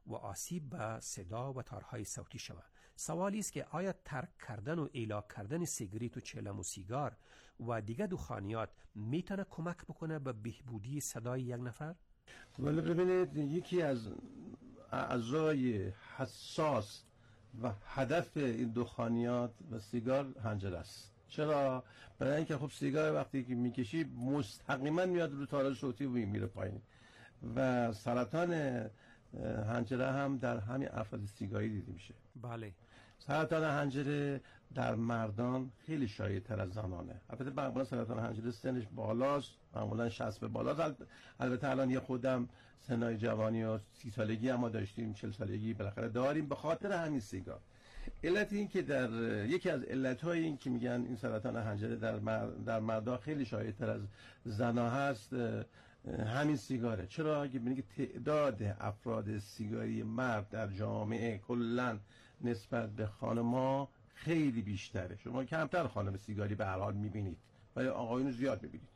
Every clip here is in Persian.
و آسیب به صدا و تارهای صوتی شود. سوالی است که آیا ترک کردن و ایلا کردن سیگریت و چلم و سیگار و دیگر دخانیات میتونه کمک بکنه به بهبودی صدای یک نفر؟ ولی ببینید، یکی از اعضای حساس و هدف این دخانیات و سیگار حنجره است. چرا؟ برای اینکه خب سیگار وقتی که میکشی مستقیما میاد رو تار صوتی و میره پایین و سرطان حنجره هم در همین افراد سیگاری دیده میشه. بله. سرطان حنجره در مردان خیلی شایع تر از زنانه. البته معمولا سرطان حنجره سنش بالاست، معمولا 60 به بالاست. البته الان یه خودم سنای جوانی و 30 سالگی هم ما داشتیم، 40 سالگی بالاخره داریم به خاطر همین سیگار. علت این که یکی از علت‌های این که میگن این سرطان حنجره در مردا خیلی شایع تر از زنا هست همین سیگاره. چرا؟ اگه ببینید که تعداد افراد سیگاری مرد در جامعه کلا نسبت به خانم‌ها خیلی بیشتره. شما کمتر خانم سیگاری به هر حال می‌بینید ولی آقایون زیاد می‌بینید.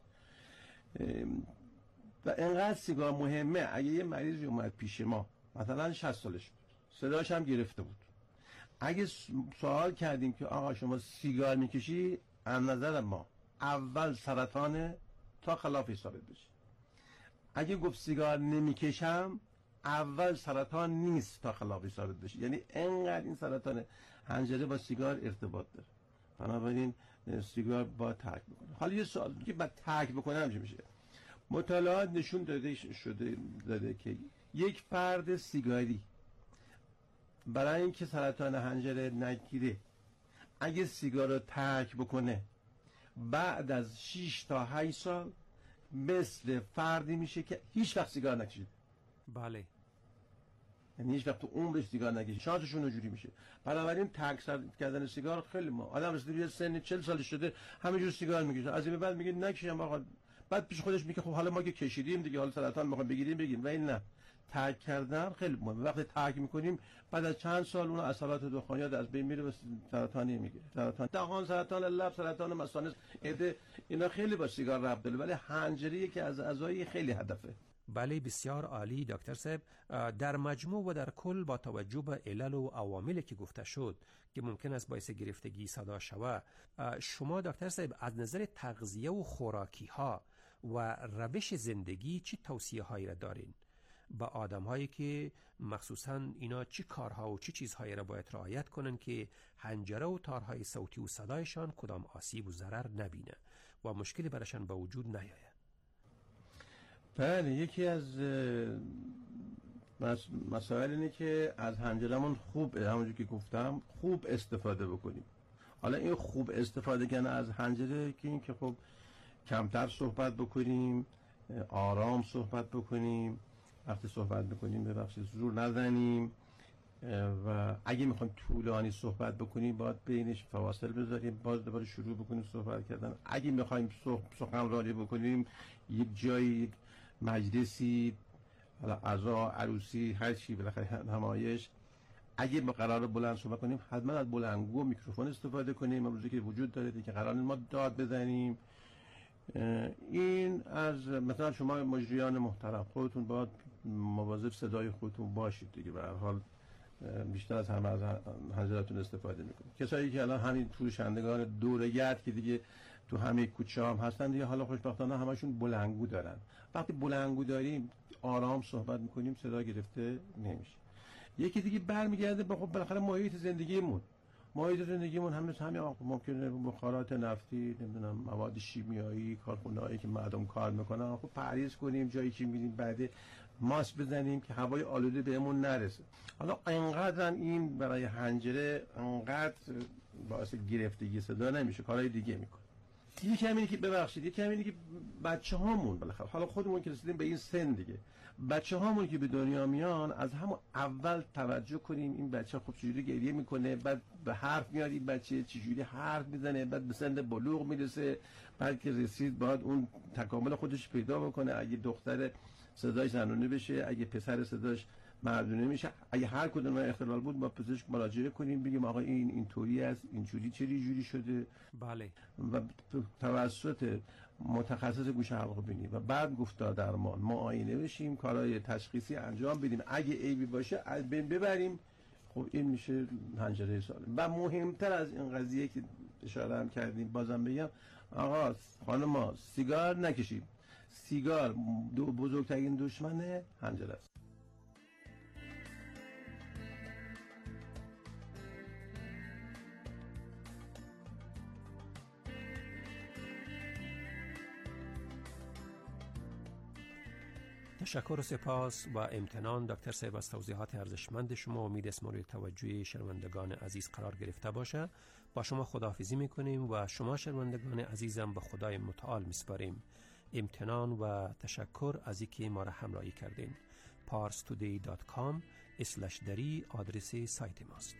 و انقدر سیگار مهمه. اگه یه مریضی اومد پیش ما مثلا 60 سالش بود، صداش هم گرفته بود، اگه سوال کردیم که آقا شما سیگار میکشی، از نظر ما اول سرطانه تا خلافش ثابت بشه. اگه گفت سیگار نمیکشم، اول سرطان نیست تا خلافش ثابت بشه. یعنی انقدر این سرطان حنجره با سیگار ارتباط داره. بنابراین سیگار با ترک بکنه. حالا یه سوال که بعد ترک بکنه همچه میشه. مطالعات نشون داده که یک فرد سیگاری برای اینکه سرطان حنجره نگیره اگه سیگار رو ترک بکنه بعد از 6 تا 8 سال مثل فردی میشه که هیچ وقت سیگار نکشید. بله. یعنی هیچ وقت تو عمرش سیگار نکشید. شانسشون اونجوری میشه. بنابراین ترک کردن سیگار خیلی آدم رسیده به سن 40 سالش شده همینجور سیگار میکشه. از این به بعد میگه نکشم آقا. بعد پیش خودش میگه خب حالا ما که کشیدیم دیگه، حالا سرطان میخوام بگیریم. و این نه. ترک کردن خیلی مهمه. وقتی ترک میکنیم بعد از چند سال اون اثرات دخانیات از بین میره و سرطانی میگیره. سرطان دهان، سرطان لب، سرطان مثانه، اینا خیلی با سیگار ربط داره. ولی حنجره یکی از اعضای خیلی هدفه. بله، بسیار عالی دکتر صاحب. در مجموع و در کل با توجه به علل و عواملی که گفته شد که ممکن است باعث گرفتگی صدا شود، شما دکتر صاحب از نظر تغذیه و خوراکی ها و روش زندگی چی توصیه هایی را دارین با آدم هایی که مخصوصا اینا چی کارها و چی چیزهایی را باید رعایت کنن که حنجره و تارهای صوتی و صدایشان کدام آسیب و ضرر نبینه و مشکلی براشان به وجود نیاید؟ بله، یکی از مسائل اینه که از حنجرمون خوب، همونجور که گفتم، خوب استفاده بکنیم. حالا این خوب استفاده کردن از حنجره که این که خب کمتر صحبت بکنیم، آرام صحبت بکنیم، وقتی صحبت بکنیم ببخشید زور نزنیم و اگه میخوایم طولانی صحبت بکنیم باید بینش فواصل بذاریم، باز دوباره شروع بکنیم صحبت کردن. اگه میخوایم سخنرانی بکنیم یک جایی، یک مجلسی، حالا عزا، عروسی، هر چی بالاخره نمایش، اگه ما قراره بلند صحبت کنیم حتما از بلندگو و میکروفون استفاده کنیم. امروزی که وجود داره که قراره ما داد بزنیم. این از مثلا شما مجریان محترم خودتون باید مواظب صدای خودتون باشید دیگه. به هر حال بیشتر از همه از حنجرتون استفاده میکنید. کسایی که الان همین فروشندگان دورگرد که دیگه تو همه کوچه هم هستن دیگه، حالا خوشبختانه همشون بلندگو دارن. وقتی بلندگو داریم آرام صحبت میکنیم صدا گرفته نمیشه. یکی دیگه برمیگرده به خب بالاخره محیط زندگیمون همین ممکنه بخارات نفتی، نمیدونم مواد شیمیایی، کارخونه‌ای که مردم کار میکنن، خب پرهیز کنیم، جایی که میریم بعد ماسک بزنیم که هوای آلوده بهمون نرسه. حالا اینقدر این برای حنجره انقدر باعث گرفتگی صدا نمیشه، کارهای دیگه میکنه. یکی همینه که ببخشید، یکی همینه که بچه‌هامون بالاخره، حالا خودمون که رسیدیم به این سن دیگه، بچه‌هامون که به دنیا میان از همون اول توجه کنیم این بچه خب چجوری گریه میکنه، بعد به حرف میاد این بچه چجوری حرف میزنه، بعد به سن بلوغ میرسه، بعد که رسید باید اون تکامل خودش پیدا بکنه. اگه دختر صداش زنونه بشه، اگه پسر صداش مردونه میشه، اگه هر کدوم اختلال بود با پزشک مراجعه کنیم، بگیم آقا این اینطوری است، اینجوری چه جوری شده. بله. و توسط متخصص گوش حلق بینی و بعد گفتار درمان معاینه بشیم، کارهای تشخیصی انجام بدیم، اگه عیبی باشه از بین ببریم. خب این میشه حنجره سالم. و مهمتر از این قضیه که اشاره هم کردیم بازم بگم، آقا خانم سیگار نکشید. سیگار بزرگترین دشمن حنجره است. تشکر و سپاس و امتنان دکتر صاحب از توضیحات ارزشمند شما. امید است مورد توجه شنوندگان عزیز قرار گرفته باشه. با شما خداحافظی میکنیم و شما شنوندگان عزیزم به خدای متعال میسپاریم. امتنان و تشکر از اینکه ما را همراهی کردین. parstoday.com/dari آدرس سایت ماست.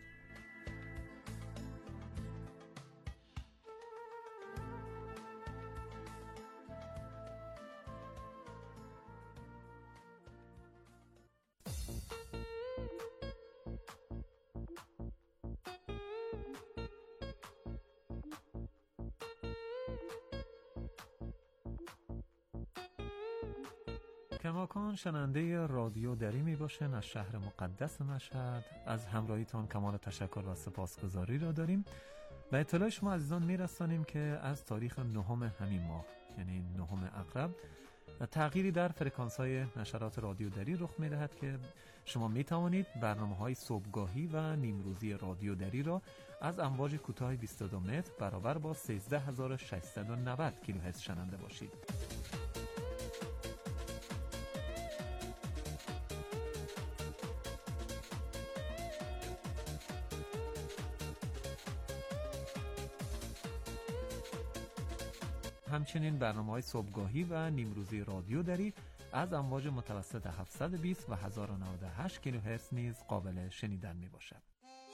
کماکان شنونده رادیو دری می باشن از شهر مقدس مشهد. از همراهیتان کمال تشکر و سپاسگزاری را داریم و اطلاع شما عزیزان می رسانیم که از تاریخ 9 همین ماه یعنی 9 اقرب تغییری در فرکانس های نشرات رادیو دری رخ می دهد که شما می توانید برنامه های صبحگاهی و نیمروزی رادیو دری را از امواج کوتاه 22 متر برابر با 13690 کیلوهرتز شنونده باشید. همچنین برنامه‌های صبحگاهی و نیمروزی رادیو دری از امواج متوسط 720 و 1098 کیلوهرتز نیز قابل شنیدن می‌باشد.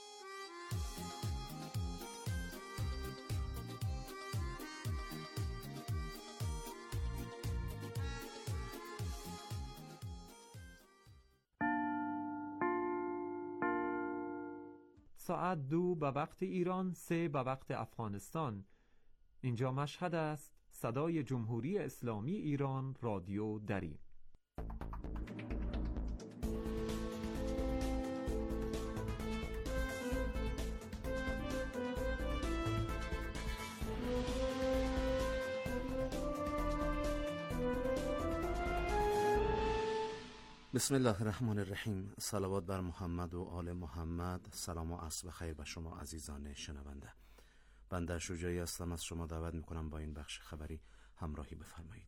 ساعت 2 به وقت ایران، 3 به وقت افغانستان. اینجا مشهد است. صدای جمهوری اسلامی ایران، رادیو دری. بسم الله الرحمن الرحیم. صلوات بر محمد و آل محمد. سلام و عصر بخیر به شما عزیزان شنونده. بنده شجاعی هستم. از شما دعوت میکنم با این بخش خبری همراهی بفرمایید.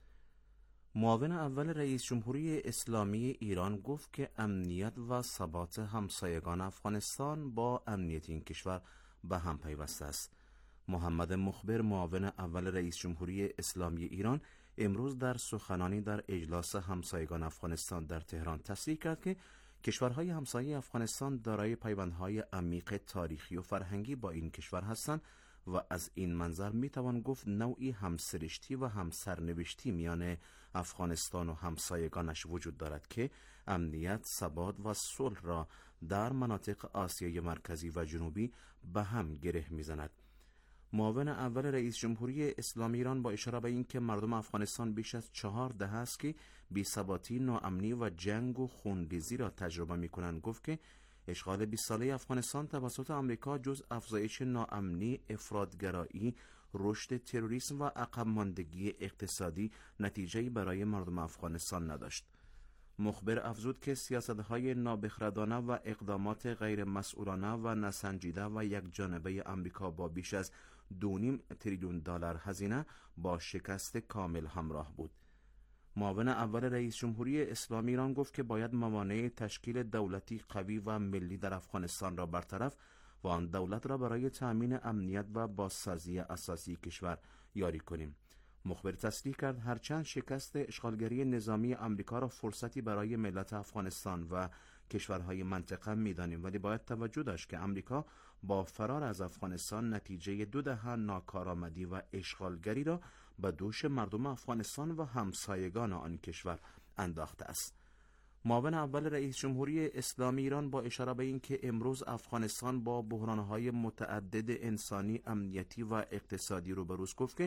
معاون اول رئیس جمهوری اسلامی ایران گفت که امنیت و ثبات همسایگان افغانستان با امنیت این کشور به هم پیوسته است. محمد مخبر معاون اول رئیس جمهوری اسلامی ایران امروز در سخنانی در اجلاس همسایگان افغانستان در تهران تصریح کرد که کشورهای همسایه افغانستان دارای پیوندهای عمیق تاریخی و فرهنگی با این کشور هستند و از این منظر میتوان گفت نوعی همسرشتی و همسرنوشتی میان افغانستان و همسایگانش وجود دارد که امنیت، ثبات و صلح را در مناطق آسیای مرکزی و جنوبی به هم گره میزند. معاون اول رئیس جمهوری اسلامی ایران با اشاره به اینکه مردم افغانستان بیش از 4 دهه است که بی‌ثباتی، ناامنی و جنگ و خونریزی را تجربه می‌کنند گفت که اشغال 20 ساله افغانستان توسط آمریکا جز افزایش ناامنی، افراط‌گرایی، رشد تروریسم و عقب ماندگی اقتصادی نتیجه‌ای برای مردم افغانستان نداشت. مخبر افزود که سیاست‌های نابخردانه و اقدامات غیر مسئولانه و نسنجیده و یک جانبه آمریکا با بیش از 2.5 تریلیون دلار هزینه با شکست کامل همراه بود. معاون اول رئیس جمهوری اسلامی ایران گفت که باید موانع تشکیل دولتی قوی و ملی در افغانستان را برطرف و آن دولت را برای تأمین امنیت و بازسازی اساسی کشور یاری کنیم. مخبر تصریح کرد هرچند شکست اشغالگری نظامی آمریکا را فرصتی برای ملت افغانستان و کشورهای منطقه می‌دانیم، ولی باید توجه داشت که آمریکا با فرار از افغانستان نتیجه 2 دهه ناکارآمدی و اشغالگری را به دوش مردم افغانستان و همسایگان آن کشور انداخته است. معاون اول رئیس جمهوری اسلامی ایران با اشاره به اینکه امروز افغانستان با بحران‌های متعدد انسانی، امنیتی و اقتصادی روبروست گفت که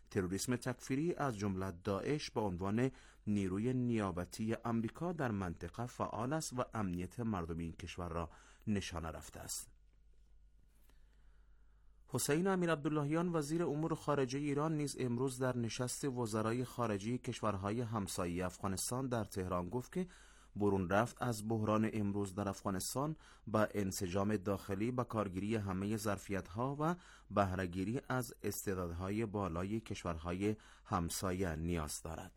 تروریسم تکفیری از جمله داعش به عنوان نیروی نیابتی آمریکا در منطقه فعال است و امنیت مردم این کشور را نشانه رفته است. حسین امیرعبداللهیان وزیر امور خارجه ایران نیز امروز در نشست وزرای خارجه کشورهای همسایه افغانستان در تهران گفت که برون رفت از بحران امروز در افغانستان با انسجام داخلی با کارگیری همه ظرفیت‌ها و بهره‌گیری از استعدادهای بالای کشورهای همسایه نیاز دارد.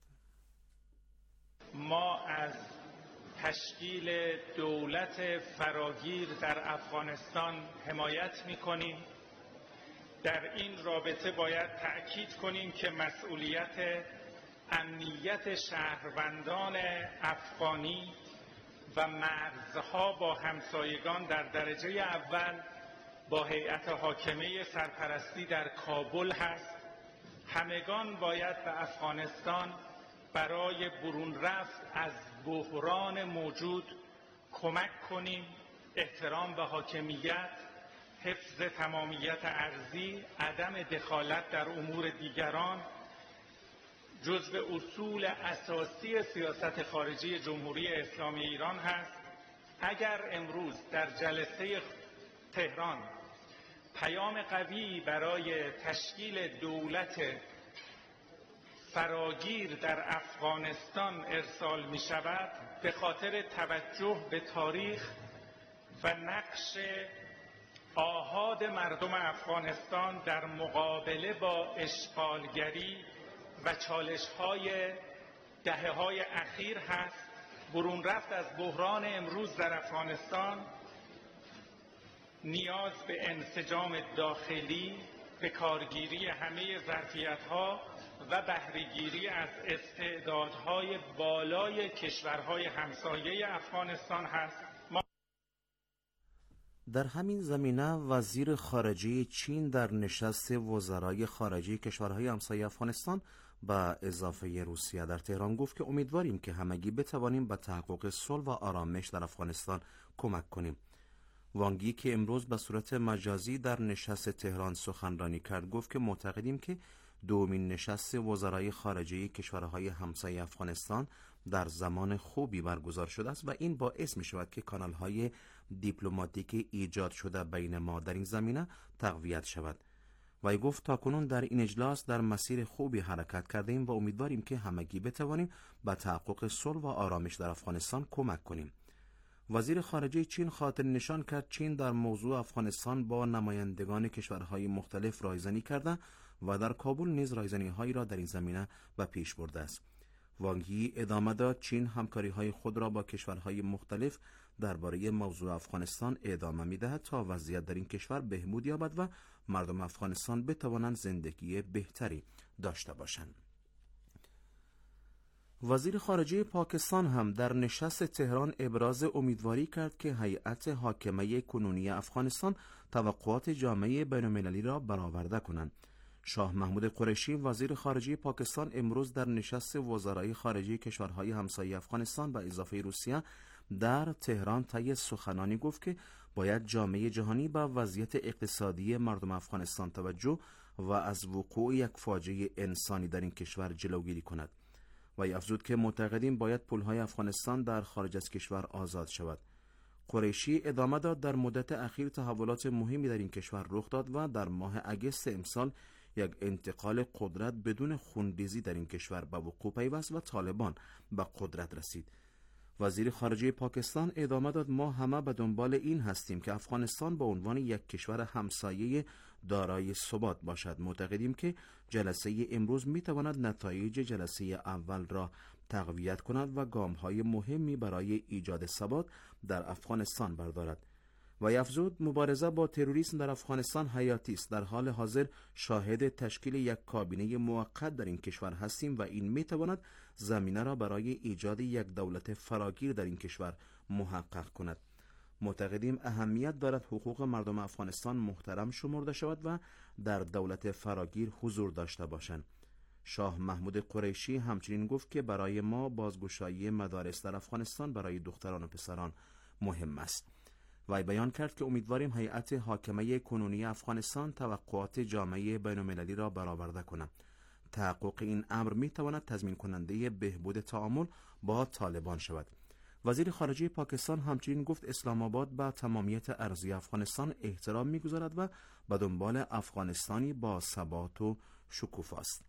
ما از تشکیل دولت فراگیر در افغانستان حمایت می‌کنیم. در این رابطه باید تأکید کنیم که مسئولیت امنیت شهروندان افغانی و مرزها با همسایگان در درجه اول با هیئت حاکمه سرپرستی در کابل هست. همگان باید به افغانستان برای برون رفت از بحران موجود کمک کنیم. احترام به حاکمیت، حفظ تمامیت ارضی، عدم دخالت در امور دیگران جزو اصول اساسی سیاست خارجی جمهوری اسلامی ایران هست. اگر امروز در جلسه تهران پیام قوی برای تشکیل دولت فراگیر در افغانستان ارسال می شود، به خاطر توجه به تاریخ و نقش آحاد مردم افغانستان در مقابله با اشغالگری و چالش‌های دهه‌های اخیر هست. برون رفت از بحران امروز در افغانستان نیاز به انسجام داخلی، به کارگیری همه ظرفیت‌ها و بهره‌گیری از استعدادهای بالای کشورهای همسایه افغانستان هست. در همین زمینه وزیر خارجه چین در نشست وزرای خارجه کشورهای همسایه افغانستان با اضافه روسیه در تهران گفت که امیدواریم که همگی بتوانیم به تحقق صلح و آرامش در افغانستان کمک کنیم. وانگ یی که امروز به صورت مجازی در نشست تهران سخنرانی کرد گفت که معتقدیم که دومین نشست وزرای خارجه کشورهای همسایه افغانستان در زمان خوبی برگزار شده است و این باعث می شود که کانال‌های دیپلماتیک ایجاد شده بین ما در این زمینه تقویت شود. وی گفت تاکنون در این اجلاس در مسیر خوبی حرکت کرده ایم و امیدواریم که همگی بتوانیم به تحقق صلح و آرامش در افغانستان کمک کنیم. وزیر خارجه چین خاطر نشان کرد چین در موضوع افغانستان با نمایندگان کشورهای مختلف رایزنی کرده و در کابل نیز رایزنی‌هایی را در این زمینه به پیش برده است. وانگ یی ادامه داد چین همکاری‌های خود را با کشورهای مختلف درباره موضوع افغانستان ادامه می‌دهد تا وضعیت در این کشور بهبود یابد و مردم افغانستان بتوانند زندگی بهتری داشته باشند. وزیر خارجه پاکستان هم در نشست تهران ابراز امیدواری کرد که هیئت حاکمه کنونی افغانستان توقعات جامعه بین‌المللی را برآورده کنند. شاه محمود قریشی وزیر خارجه پاکستان امروز در نشست وزرای خارجه کشورهای همسایه افغانستان به اضافه روسیه در تهران طی سخنانی گفت که باید جامعه جهانی به وضعیت اقتصادی مردم افغانستان توجه و از وقوع یک فاجعه انسانی در این کشور جلوگیری کند. و افزود که معتقدیم باید پل‌های افغانستان در خارج از کشور آزاد شود. قریشی ادامه داد در مدت اخیر تحولات مهمی در این کشور رخ داد و در ماه اگست امسال یک انتقال قدرت بدون خونریزی در این کشور به وقوع پیوست و طالبان به قدرت رسید. وزیر خارجه پاکستان ادامه داد ما همه به دنبال این هستیم که افغانستان به عنوان یک کشور همسایه دارای ثبات باشد. معتقدیم که جلسه امروز می تواند نتایج جلسه اول را تقویت کند و گام‌های مهمی برای ایجاد ثبات در افغانستان بردارد. و افزود مبارزه با تروریسم در افغانستان حیاتی است. در حال حاضر شاهد تشکیل یک کابینه موقت در این کشور هستیم و این می تواند زمینه را برای ایجاد یک دولت فراگیر در این کشور محقق کند. معتقدیم اهمیت دارد حقوق مردم افغانستان محترم شمرده شود و در دولت فراگیر حضور داشته باشند. شاه محمود قریشی همچنین گفت که برای ما بازگشایی مدارس در افغانستان برای دختران و پسران مهم است. وی بیان کرد که امیدواریم هیئت حاکمه کنونی افغانستان توقعات جامعه بین‌المللی را برآورده کند. تحقق این امر میتواند تضمین کننده بهبود تعامل با طالبان شود. وزیر خارجه پاکستان همچنین گفت اسلام آباد به تمامیت اراضی افغانستان احترام میگذارد و به دنبال افغانستانی با ثبات و شکوفا است.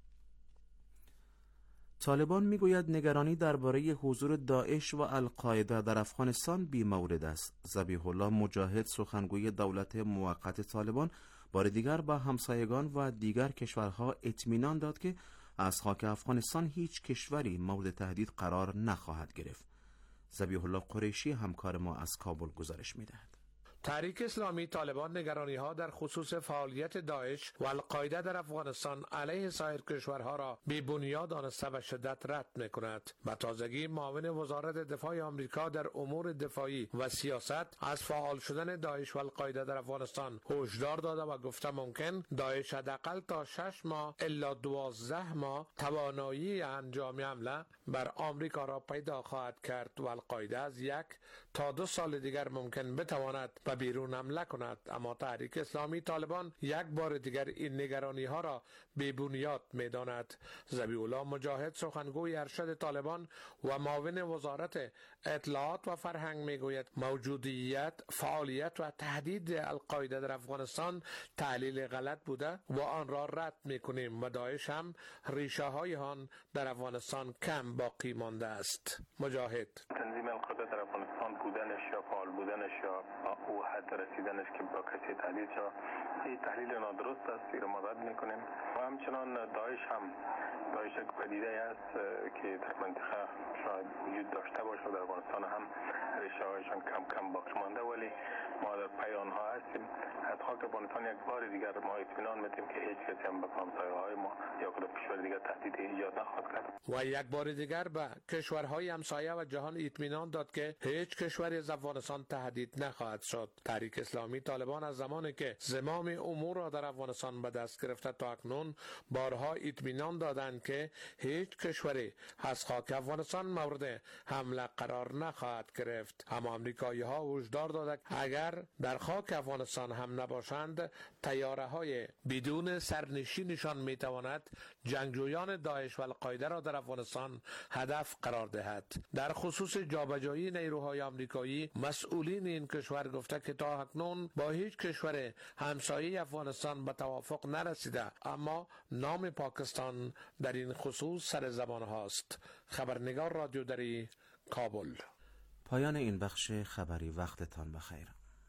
طالبان میگوید نگرانی درباره حضور داعش و القاعده در افغانستان بی‌مورد است. ذبیح الله مجاهد سخنگوی دولت موقت طالبان بار دیگر با همسایگان و دیگر کشورها اطمینان داد که از خاک افغانستان هیچ کشوری مورد تهدید قرار نخواهد گرفت. ذبیح الله قریشی همکار ما از کابل گزارش می‌دهد. تحریک اسلامی طالبان نگرانی‌ها در خصوص فعالیت داعش و القاعده در افغانستان علیه سایر کشورها را بی بنیاد دانسته و شدت رد می‌کند. به تازگی معاون وزارت دفاع آمریکا در امور دفاعی و سیاست از فعال شدن داعش و القاعده در افغانستان هشدار داده و گفته ممکن داعش حداقل تا 6 ماه الا 12 ماه توانایی انجام حمله بر آمریکا را پیدا خواهد کرد و القاعده از 1 تا 2 سال دیگر ممکن بتواند و بیرون حمله کند. اما تحریک اسلامی طالبان یک بار دیگر این نگرانی ها را بی بنیاد می داند. ذبیح الله مجاهد سخنگوی ارشد طالبان و معاون وزارت اطلاعات و فرهنگ می گوید موجودیت، فعالیت و تهدید القاعده در افغانستان تحلیل غلط بوده و آن را رد می کنیم و داعش هم ریشه های آن در افغانستان کم باقی مانده است. مجاهد تنظیم القاعده در افغانستان بودنش یا فعال بودنش یا او حد رسیدنش که با کسی تحلیل شد این تحلیل نادرست است، این ما رد میکنیم. و همچنان داعش یک پدیده است که در منطقه شاید وجود داشته باشه، در افغانستان هم ریشه هایشان کم کم باقی مانده، ولی ما در پی آنها هستیم. از خاک افغانستان یک بار دیگر ما اطمینان میدیم که هیچ کسی هم به همسایه‌های ما یا کدام کشور دیگر تهدید ایجاد نخواهد کرد. و یک بار دیگر به کشورهای همسایه و جهان اطمینان داد که هیچ کشوری از افغانستان تهدید نخواهد شد. تحریک اسلامی طالبان از زمانی که زمام امور را در افغانستان به دست گرفته تا اکنون بارها اطمینان دادند که هیچ کشوری از خاک افغانستان مورد حمله قرار نخواهد گرفت. اما آمریکایی‌ها هشدار دادند اگر در خاک افغانستان هم نباشند طیاره‌های بدون سرنشینشان میتواند جنگجویان داعش و القاعده را در افغانستان هدف قرار دهد. در خصوص جابجایی نیروهای آمریکایی مسئولین این کشور گفته که تا اکنون با هیچ کشور همسایه افغانستان به توافق نرسیده، اما نام پاکستان در این خصوص سر زبان هاست. خبرنگار رادیو دری، کابل. پایان این بخش خبری. وقتتان بخیر.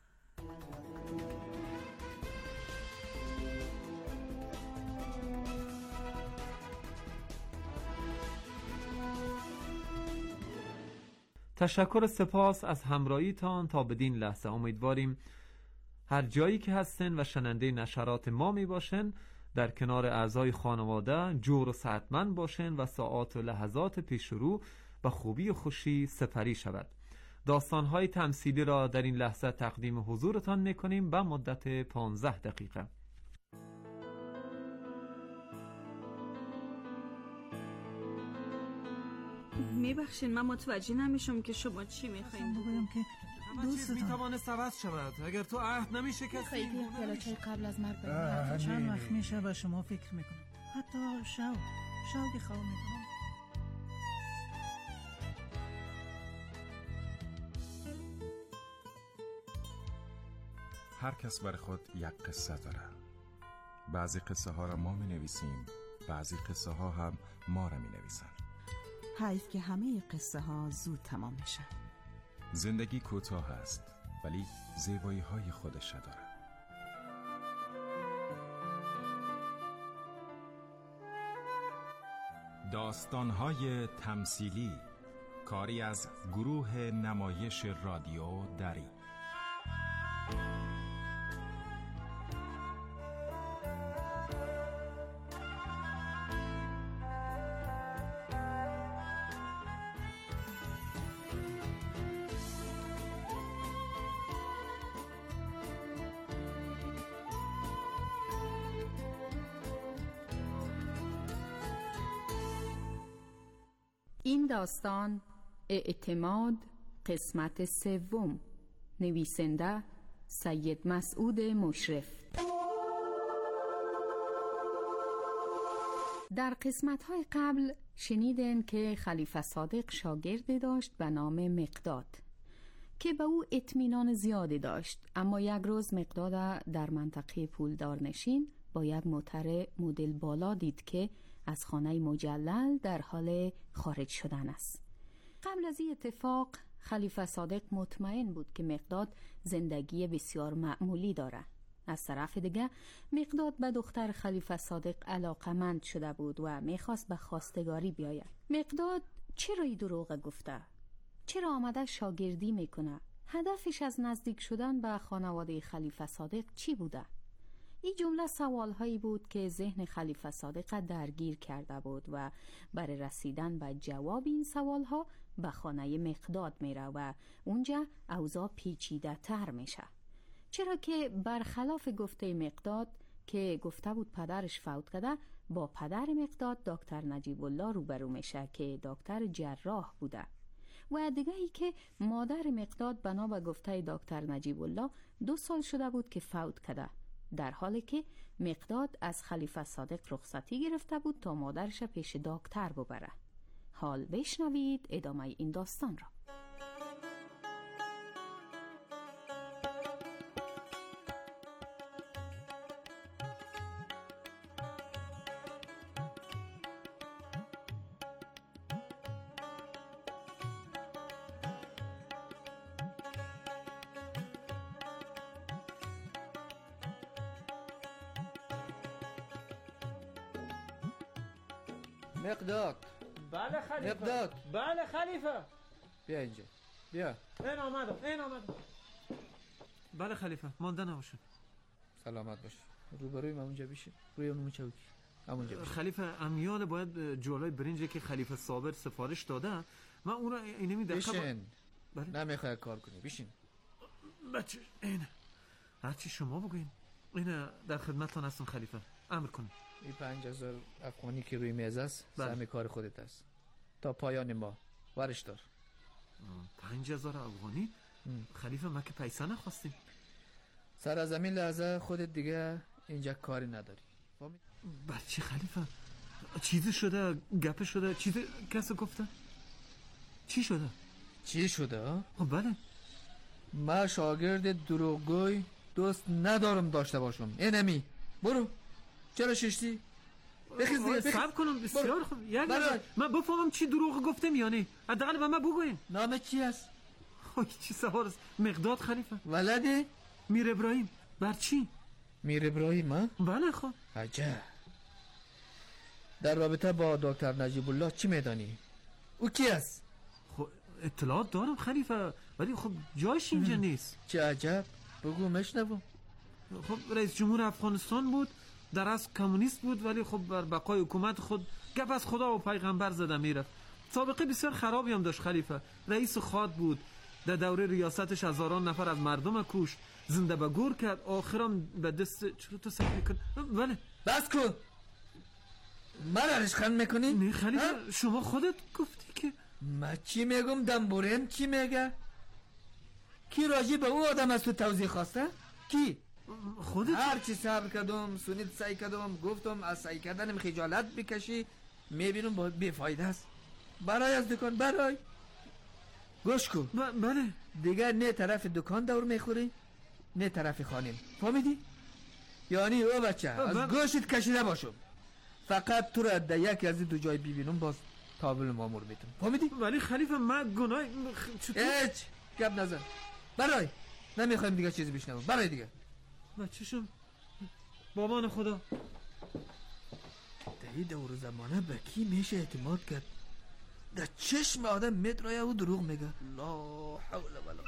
تشکر سپاس از همراهیتان تا بدین لحظه. امیدواریم هر جایی که هستن و شننده نشرات ما می باشن در کنار اعضای خانواده جور و صحتمند باشن و ساعات و لحظات پیش رو به خوبی و خوشی سپری شود. داستان‌های تمثیلی را در این لحظه تقدیم حضورتان می‌کنیم به مدت 15 دقیقه. میبخشین من متوجه نمیشم که شما چی میخواین. بگویم که دوستتان میتوانه عوض شود اگر تو عهد نمیشه کسی. خیلی پلاچای قبل از مرگ بریم. چند وقت میشه به شما فکر میکنم، حتی شوقی خواه میکنم. هر کس برای خود یک قصه داره. بعضی قصه ها را ما می نویسیم، بعضی قصه ها هم ما را می نویسن. حیف که همه قصه ها زود تمام میشن. زندگی کوتاه است ولی زیبایی های خودش داره. داستان های تمثیلی، کاری از گروه نمایش رادیو دری. این داستان اعتماد قسمت 3. نویسنده سید مسعود مشرف. در قسمت‌های قبل شنیدن که خلیفه صادق شاگردی داشت به نام مقداد که به او اطمینان زیادی داشت، اما یک روز مقداد در منطقه پولدار نشین با یک موتر مدل بالا دید که از خانه مجلل در حال خارج شدن است. قبل از این اتفاق خلیفه صادق مطمئن بود که مقداد زندگی بسیار معمولی داره. از طرف دیگه مقداد به دختر خلیفه صادق علاقمند شده بود و میخواست به خواستگاری بیاید. مقداد چرا این دروغ گفته؟ چرا آمده شاگردی میکنه؟ هدفش از نزدیک شدن به خانواده خلیفه صادق چی بوده؟ این جمله سوالهایی بود که ذهن خلیفه صادق درگیر کرده بود و برای رسیدن به جواب این سوالها به خانه مقداد میره و اونجا اوضاع پیچیده تر میشه. چرا که برخلاف گفته مقداد که گفته بود پدرش فوت کرده، با پدر مقداد دکتر نجیب الله روبرو میشه که دکتر جراح بوده و دیگه ای که مادر مقداد بنا به گفته دکتر نجیب الله 2 سال شده بود که فوت کرده، در حالی که مقداد از خلیفه صادق رخصتی گرفته بود تا مادرش پیش دکتر ببره. حال بشنوید ادامه این داستان را. مقداد. بله خلیفه. مقداد. بله خلیفه. بیا اینجا. بیا. این آمدم. بله خلیفه، مانده نباشید. سلامت باش. روبروی من اونجا بشین. روی اون چوکی. همونجا بشین. خلیفه امیال باید جولای برنجی که خلیفه صابر سفارش داده، من اون را اینمی دقیقه بشین. بله. نمیخوای کار کنی. بشین. بچه اینه. هرچی شما بگوین. اینه در خدمتتان هستم خلیفه. امر کن. این 5000 افغانی که روی میز است سهم کار خودت است تا پایان ما. ورش دار. 5000 افغانی؟ خلیفه ما که پیسه نخواستیم. سر از همین لحظه خودت دیگه اینجا کاری نداری. بچه خلیفه چیزی شده؟ گپ شده؟ چیزی کسی گفته؟ چی شده؟ چی شده؟ بله. من شاگرد دروغگوی دوست ندارم داشته باشم. اینمی برو. چرا ششتی؟ بخیز دیگه. صبر کنم. بسیار خوب. من بفهمم چی دروغ گفتم یا نه. حداقل به من بگوین. نام چی است؟ چی سوال است؟ مقداد خلیفه. ولده؟ میر ابراهیم. بر چی؟ میر ابراهیم ها؟ بله خب. عجب. در رابطه با دکتر نجیب الله چی میدانی؟ او کی است؟ خب اطلاعات دارم خلیفه، ولی خب جایش اینجا نیست. چه عجب. بگو مشنوم. خب رئیس جمهور افغانستان بود، در اصل کمونیست بود، ولی خب بر بقای حکومت خود گپ از خدا و پیغمبر زده میرفت. سابقه بسیار خرابی هم داشت خلیفه. رئیس خاد بود، در دوره ریاستش هزاران نفر از مردم کشت، زنده به گور کرد، آخرام به دست چرا تو سر میکن؟ بله بس کن. من رشخند میکنی؟ نه خلیفه شما خودت گفتی که من چی میگم؟ دنبورم چی میگه؟ کی راجی به او آدم از تو توضیح خواسته؟ کی؟ خودت؟ هر چی صبر کردم سونید سعی کردم گفتم از سعی کردنم خجالت بکشی، میبینم با بیفایده است. برای از دکان برای گوش کن. بله دیگه نه طرف دکان دور میخوری نه طرف خانم، فهمیدی؟ یعنی او بچه از گوشت کشیده باشم، فقط تو را در یکی از این 2 جای ببینم باز تابل مامور میتونم، فهمیدی؟ ولی خلیفه من گناه هیچ گپ نزن. برای نمیخوایم دیگه چیزی بشنوم. برای دیگه بچه‌شم بابان خدا. در این دور زمانه به کی میشه اعتماد کرد؟ در چشم آدم مترای او دروغ میگه. لا حول ولا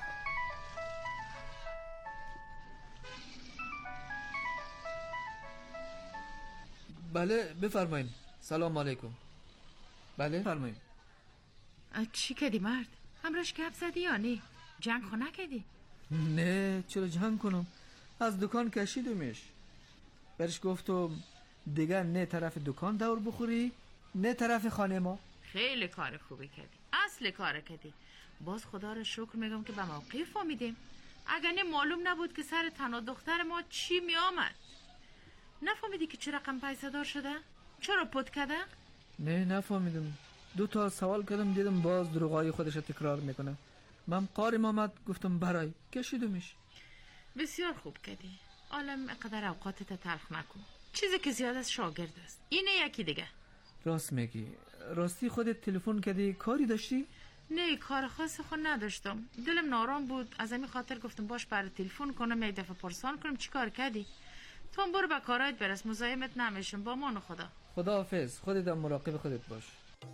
بله بفرمایید. سلام علیکم. بله فرمایید. چی کردی مرد؟ همراش گپ زدی یا نه؟ جنگ خو نکردی؟ نه چرا جنگ کنم؟ از دکان کشیدمش. برش گفتم دیگه نه طرف دکان دور بخوری نه طرف خانه ما. خیلی کار خوبی کردی، اصل کار کردی. باز خدا رو شکر میگم که به موقع فهمیدیم. اگر نه معلوم نبود که سر تنها دختر ما چی می آمد. نفهمیدی که چه رقم پیسه دار شده؟ چرا پد کده؟ نه نفهمیدم. 2 تا سوال کردم دیدم باز دروغای خودش تکرار میکنه. من قارم آمد گفتم برای کشیدمش. بسیار خوب کردی. عالم اقدر اوقاتت تلخ نکن. چیزی که زیاد از شاگرد است. اینه یکی دیگه. راست میگی. راستی خودت تلفن کردی کاری داشتی؟ نه کار خاصی خود نداشتم. دلم نارام بود. از همین خاطر گفتم باش برای تلفن کنم یک دفعه پرسان کنم چی کار کردی. تو هم برو به کارایت برس. مزاحمت نمیشم. با مان خدا. خداحافظ. خودت هم مراقب خودت باش.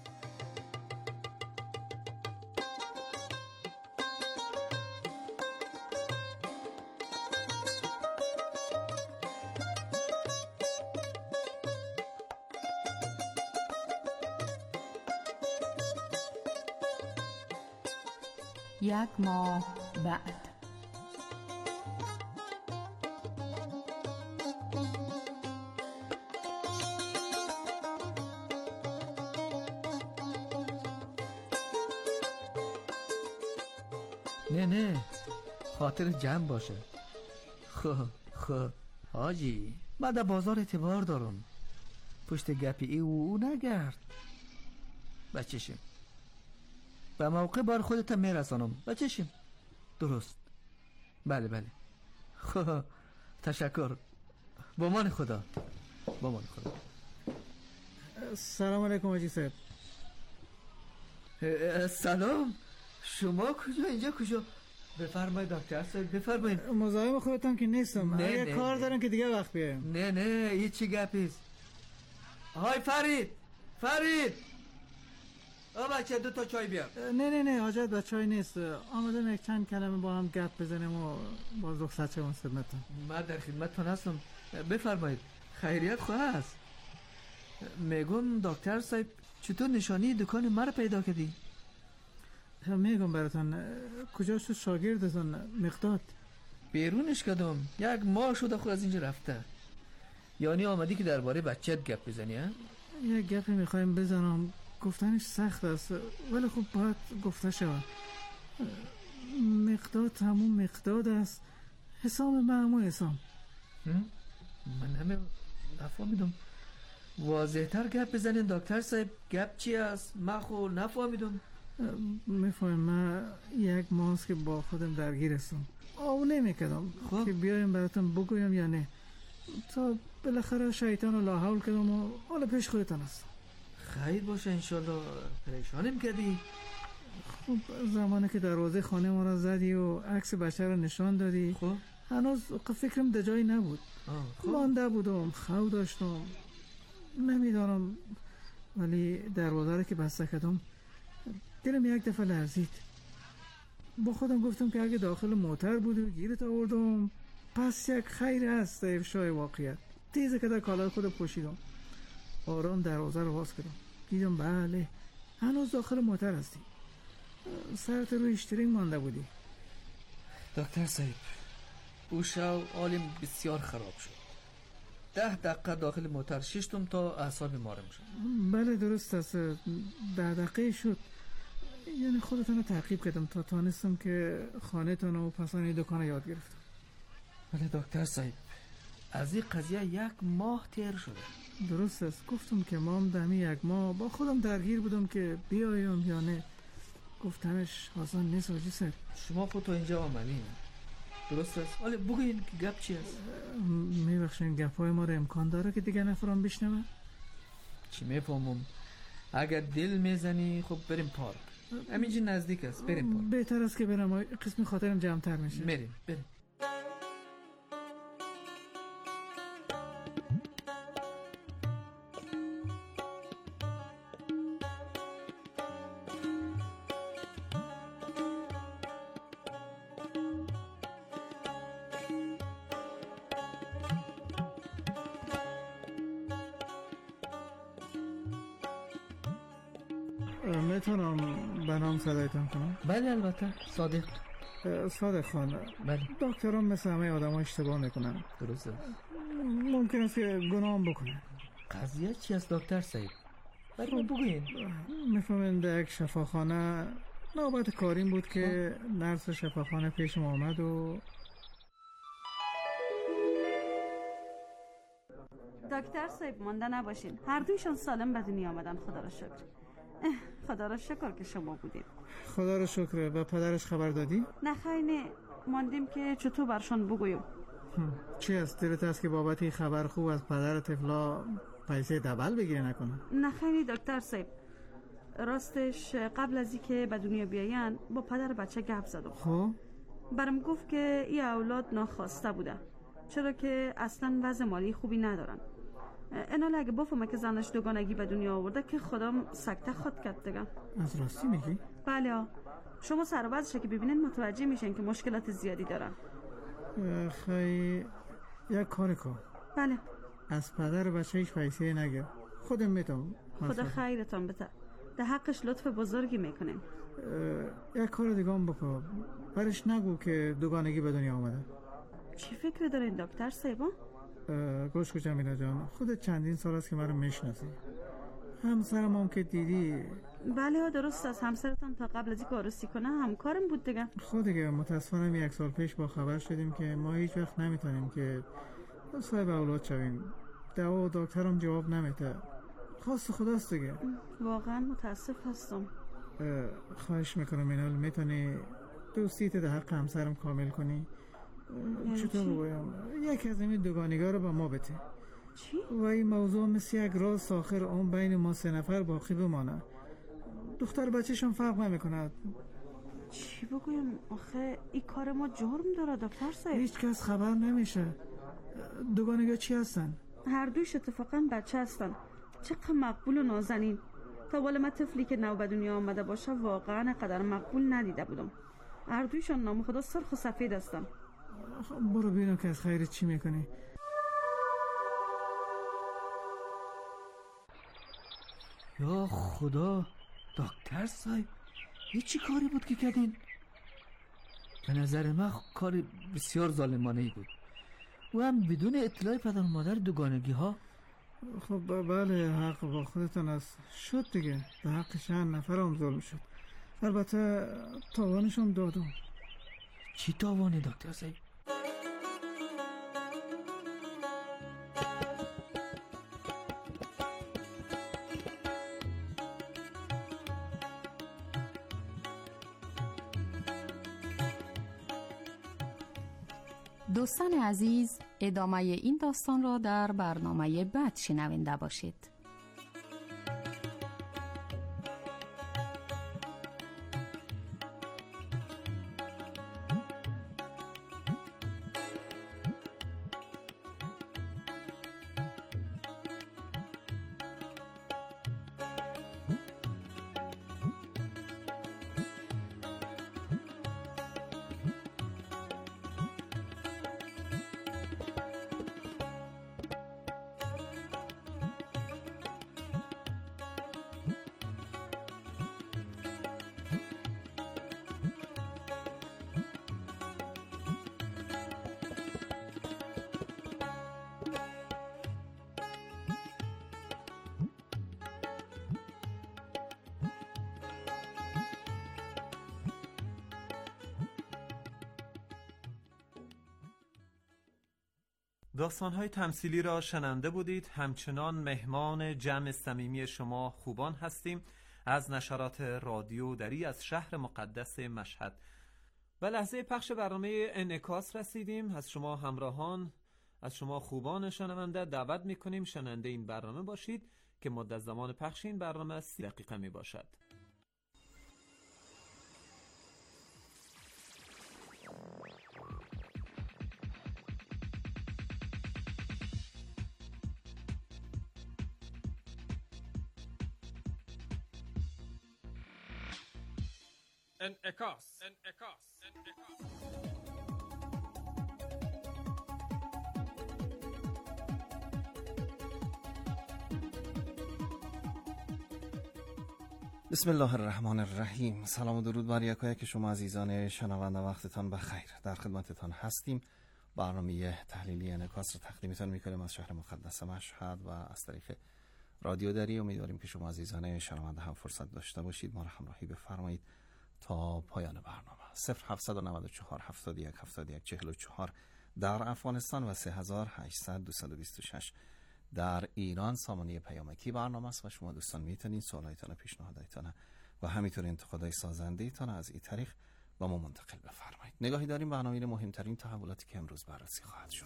یک ماه بعد. نه خاطر جمع باشه. خب حاجی من در بازار اعتبار دارم. پشت گپی او نگرد. بچشیم به موقع بار خودت میرسانم. بچشیم. درست. بله خب تشکر. با مان خدا. سلام علیکم حاجی صاحب. سلام. شما کجا اینجا کجا؟ بفرمایید دکتر صاحب بفرمایید. مزاحم خودتم که نیستم. اگه کار دارم که دیگه وقت بیایم. نه هیچ چی گپیست. های فرید آ بچه 2 تا چای بیار. نه حاجت به چای نیست. آمدم یک چند کلمه با هم گپ بزنیم و باز رخصت شوم خدمتتون. من در خدمتتون هستم. بفرمایید. خیریت خواه است. میگم دکتر صاحب چطور نشانی دکان ما رو پیدا کردی؟ میگم براتون. کجا شد شاگردتون مقداد؟ بیرونش کردم. 1 ماه شده خود از اینجا رفته. یعنی آمدی که درباره بچت گپ بزنی ها؟ یک گپی میخوایم بزنم. گفتنش سخت است ولی خب باید گفته شود. مقداد همون مقداد است. حسام همون حسام. من همه نفهمیدم. واضح تر گپ بزنین دکتر صاحب. گپ چی است؟ من خو نفهمیدم. میفهمم. من 1 ماه است که با خودم درگیر هستم. آو نمیکردم که بیایم براتون بگویم یا نه. تا بالاخره شیطان رو لاحول کردم و حالا پیش خودتان هستم. خیر باشه انشالله. پریشانم کردی. خب زمانی که دروازه خانه ما را زدی و عکس بچه را نشان دادی خب هنوز فکرم در جایی نبود. مانده بودم. خو داشتم. نمیدانم ولی دروازه را که بسته کردم دلم یک دفعه لرزید. با خودم گفتم که اگه داخل موتر بود و گیرت آوردم پس یک خیر است در افشای واقعیت. تیزه که در کالای خود پوشیدم. آرام دروازه رو باز کردم. دیدم بله هنوز داخل موتر هستی. سرت روی اشترینگ مانده بودی. دکتر صاحب او شو حالم بسیار خراب شد. 10 دقیقه داخل موتر ششتم تا اعصاب مارم شد. بله درست است. 10 دقیقه شد. یعنی خودتون رو تعقیب کردم تا تانستم که خانه تون و پسانی دکان یاد گرفتم. بله دکتر صاحب از این قضیه 1 ماه تیر شده. درست است. گفتم که ما هم دمی 1 ماه با خودم درگیر بودم که بیایم یا نه. گفتمش آسان نیست حاجی صاحب. شما خود تا اینجا آمدین. درست است. حالا بگوین که گپ چی است؟ میبخشین گپای ما رو امکان داره که دیگه نفرام بشنوه؟ چی میفهمم. اگر دل میزنی خب بریم پارک. همینجا نزدیک است. بریم پارک. بهتر است که برم. قسم خاطرم جمع تر میشه. بریم. میتونم به نام صدایتان کنم؟ بله البته. صادق خان. بله. دکتران مثل همه آدم ها اشتباه میکنن. درست است. ممکن است که گناه بکنن. قضیه چی است دکتر صاحب؟ برای بگوین. میفهمین در یک شفاخانه نوبت کاریم بود که نرس شفاخانه پیشم آمد و دکتر صاحب مانده نباشین، هر دویشان سالم به دنیا آمدن. خدا را شکر. خدا را شکر که شما بودین. خدا را شکر. به پدرش خبر دادی؟ نه خیلی ماندیم که چطور برشان بگویم. چی است؟ دلت است که بابت این خبر خوب از پدر طفلا پیسه دبل بگیره نکنه؟ نه خیلی دکتر صاحب، راستش قبل از اینکه به دنیا بیاین با پدر بچه گپ زدم. خب برام گفت که این اولاد ناخواسته بوده، چرا که اصلا وضع مالی خوبی ندارن. اینا اگه بفهمه که زنش دوگانگی به دنیا آورده که خودم سکته خود کرد دیگه. از راستی میگی؟ بله، شما سر و وضعش که ببینین متوجه میشین که مشکلات زیادی دارن. خیلی یک کاری کن. بله. از پدر بچه هیچ پیسه نگیر، خودم میتونم. خدا خیرتان بده، در حقش لطف بزرگی میکنین. یک کار دیگه هم بکن، برش نگو که دوگانگی به دنیا آمده. چی فکر دارین دکتر صاحب؟ گوش کن جمیله جان، خودت چندین سال است که من رو میشناسی. همسرم هم که دیدی. بله درست است، همسرتان تا قبل از اینکه عروسی کنه همکارم بود دیگه. خود دیگه متاسفانه 1 سال پیش با خبر شدیم که ما هیچ وقت نمیتونیم که صاحب اولاد شویم. دوا و دکترم جواب نمیده. خواست خداست دیگه. واقعا متاسف هستم. خواهش میکنم اینال میتونی دوستیت در حق همسرم کامل کنی؟ چطور بگویم؟ یک از این دوگانگی رو به ما بده. چی؟ و این موضوع مثل یک راز آخر اون بین ما 3 نفر باقی بمانه. دختر بچه‌شون فرق نمیکنه. چی بگویم؟ آخه این کار ما جرم داره دکتر صاحب. هیچ کس خبر نمیشه. دوگانگی چی هستن؟ هر دویش اتفاقا بچه هستن. چقدر مقبول و نازنین. تا بالا من طفلی که نو به دنیا آمده باشه واقعا قدر مقبول ندیده بودم. هر دویشان نام خدا سرخ و سفید هستن. برو ببینم که از خیرت چی میکنی. یا خدا دکتر صاحب، چی کاری بود که کردین؟ به نظر من کار بسیار ظالمانه‌ای بود و هم بدون اطلاع پدر و مادر دوگانگی ها. خب بله، حق با خودتون است. شد دیگه، به حق چند نفر هم ظلم شد. البته تاوانشون دادم. چی تاوانی دکتر صاحب؟ دوستان عزیز، ادامه این داستان را در برنامه بعد شنونده باشید. داستان‌های تمثیلی را شنونده بودید. همچنان مهمان جمع صمیمی شما خوبان هستیم از نشرات رادیو دری از شهر مقدس مشهد. به لحظه پخش برنامه انعکاس رسیدیم. از شما همراهان، از شما خوبان شنونده دعوت می‌کنیم شنونده این برنامه باشید که مدت زمان پخش این برنامه 30 دقیقه میباشد. انعکاس. بسم الله الرحمن الرحیم. سلام و درود بر یکایک شما عزیزان شنونده، وقتتان بخیر. در خدمتتان هستیم. برنامه تحلیلی انعکاس رو تقدیمتان میکنیم از شهر مقدس مشهد و از طریق رادیو دری. امیدواریم که شما عزیزان شنونده هم فرصت داشته باشید ما را همراهی بفرمایید تا پایان برنامه. 0794 71 71 44 در افغانستان و 3800 226 در ایران سامانه پیامکی برنامه است و شما دوستان میتونید سوالایتان، پیشنهاداتتان و همینطور انتقادهای سازنده‌تان از این طریق با ما منتقل بفرمایید. نگاهی داریم برنامه مهمترین تحولاتی که امروز بررسی خواهد شد.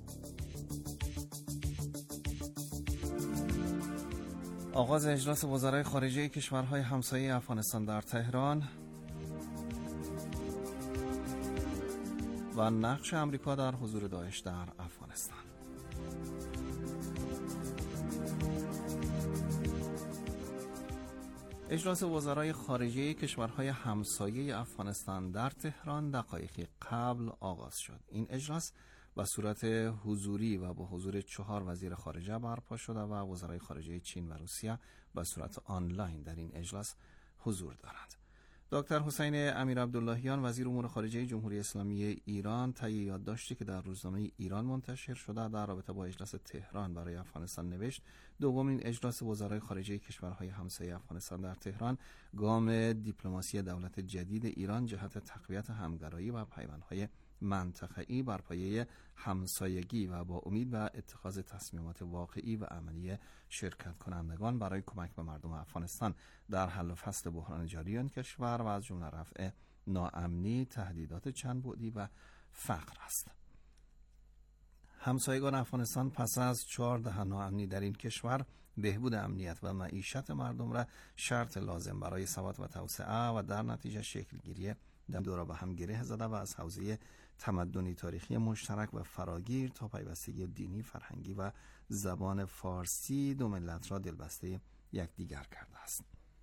آغاز اجلاس وزرای خارجه کشورهای همسایه افغانستان در تهران و نقش امریکا در حضور داعش در افغانستان. اجلاس وزرای خارجه کشورهای همسایه افغانستان در تهران دقایقی قبل آغاز شد. این اجلاس به صورت حضوری و با حضور 4 وزیر خارجه برپا شده و وزرای خارجه چین و روسیه به صورت آنلاین در این اجلاس حضور دارند. دکتر حسین امیرعبداللهیان وزیر امور خارجه جمهوری اسلامی ایران طی یادداشتی که در روزنامه ایران منتشر شده در رابطه با اجلاس تهران برای افغانستان نوشت: دومین اجلاس وزرای خارجه کشورهای همسایه افغانستان در تهران گام دیپلماسی دولت جدید ایران جهت تقویت همگرایی و پیوندهای منطقه‌ای بر پایه همسایگی و با امید به اتخاذ تصمیمات واقعی و عملی شرکت کنندگان برای کمک به مردم افغانستان در حل و فصل بحران جاری آن کشور و از جمله رفع ناامنی، تهدیدات چند بعدی و فقر است. همسایگان افغانستان پس از 4 دهه ناامنی در این کشور بهبود امنیت و معیشت مردم را شرط لازم برای ثبات و توسعه و در نتیجه شکلگیری دورا به هم گره زده و از حوزه تمدنی تاریخی مشترک و فراگیر تا پیوستگی دینی، فرهنگی و زبان فارسی دو ملت را دلبسته یکدیگر کرده است.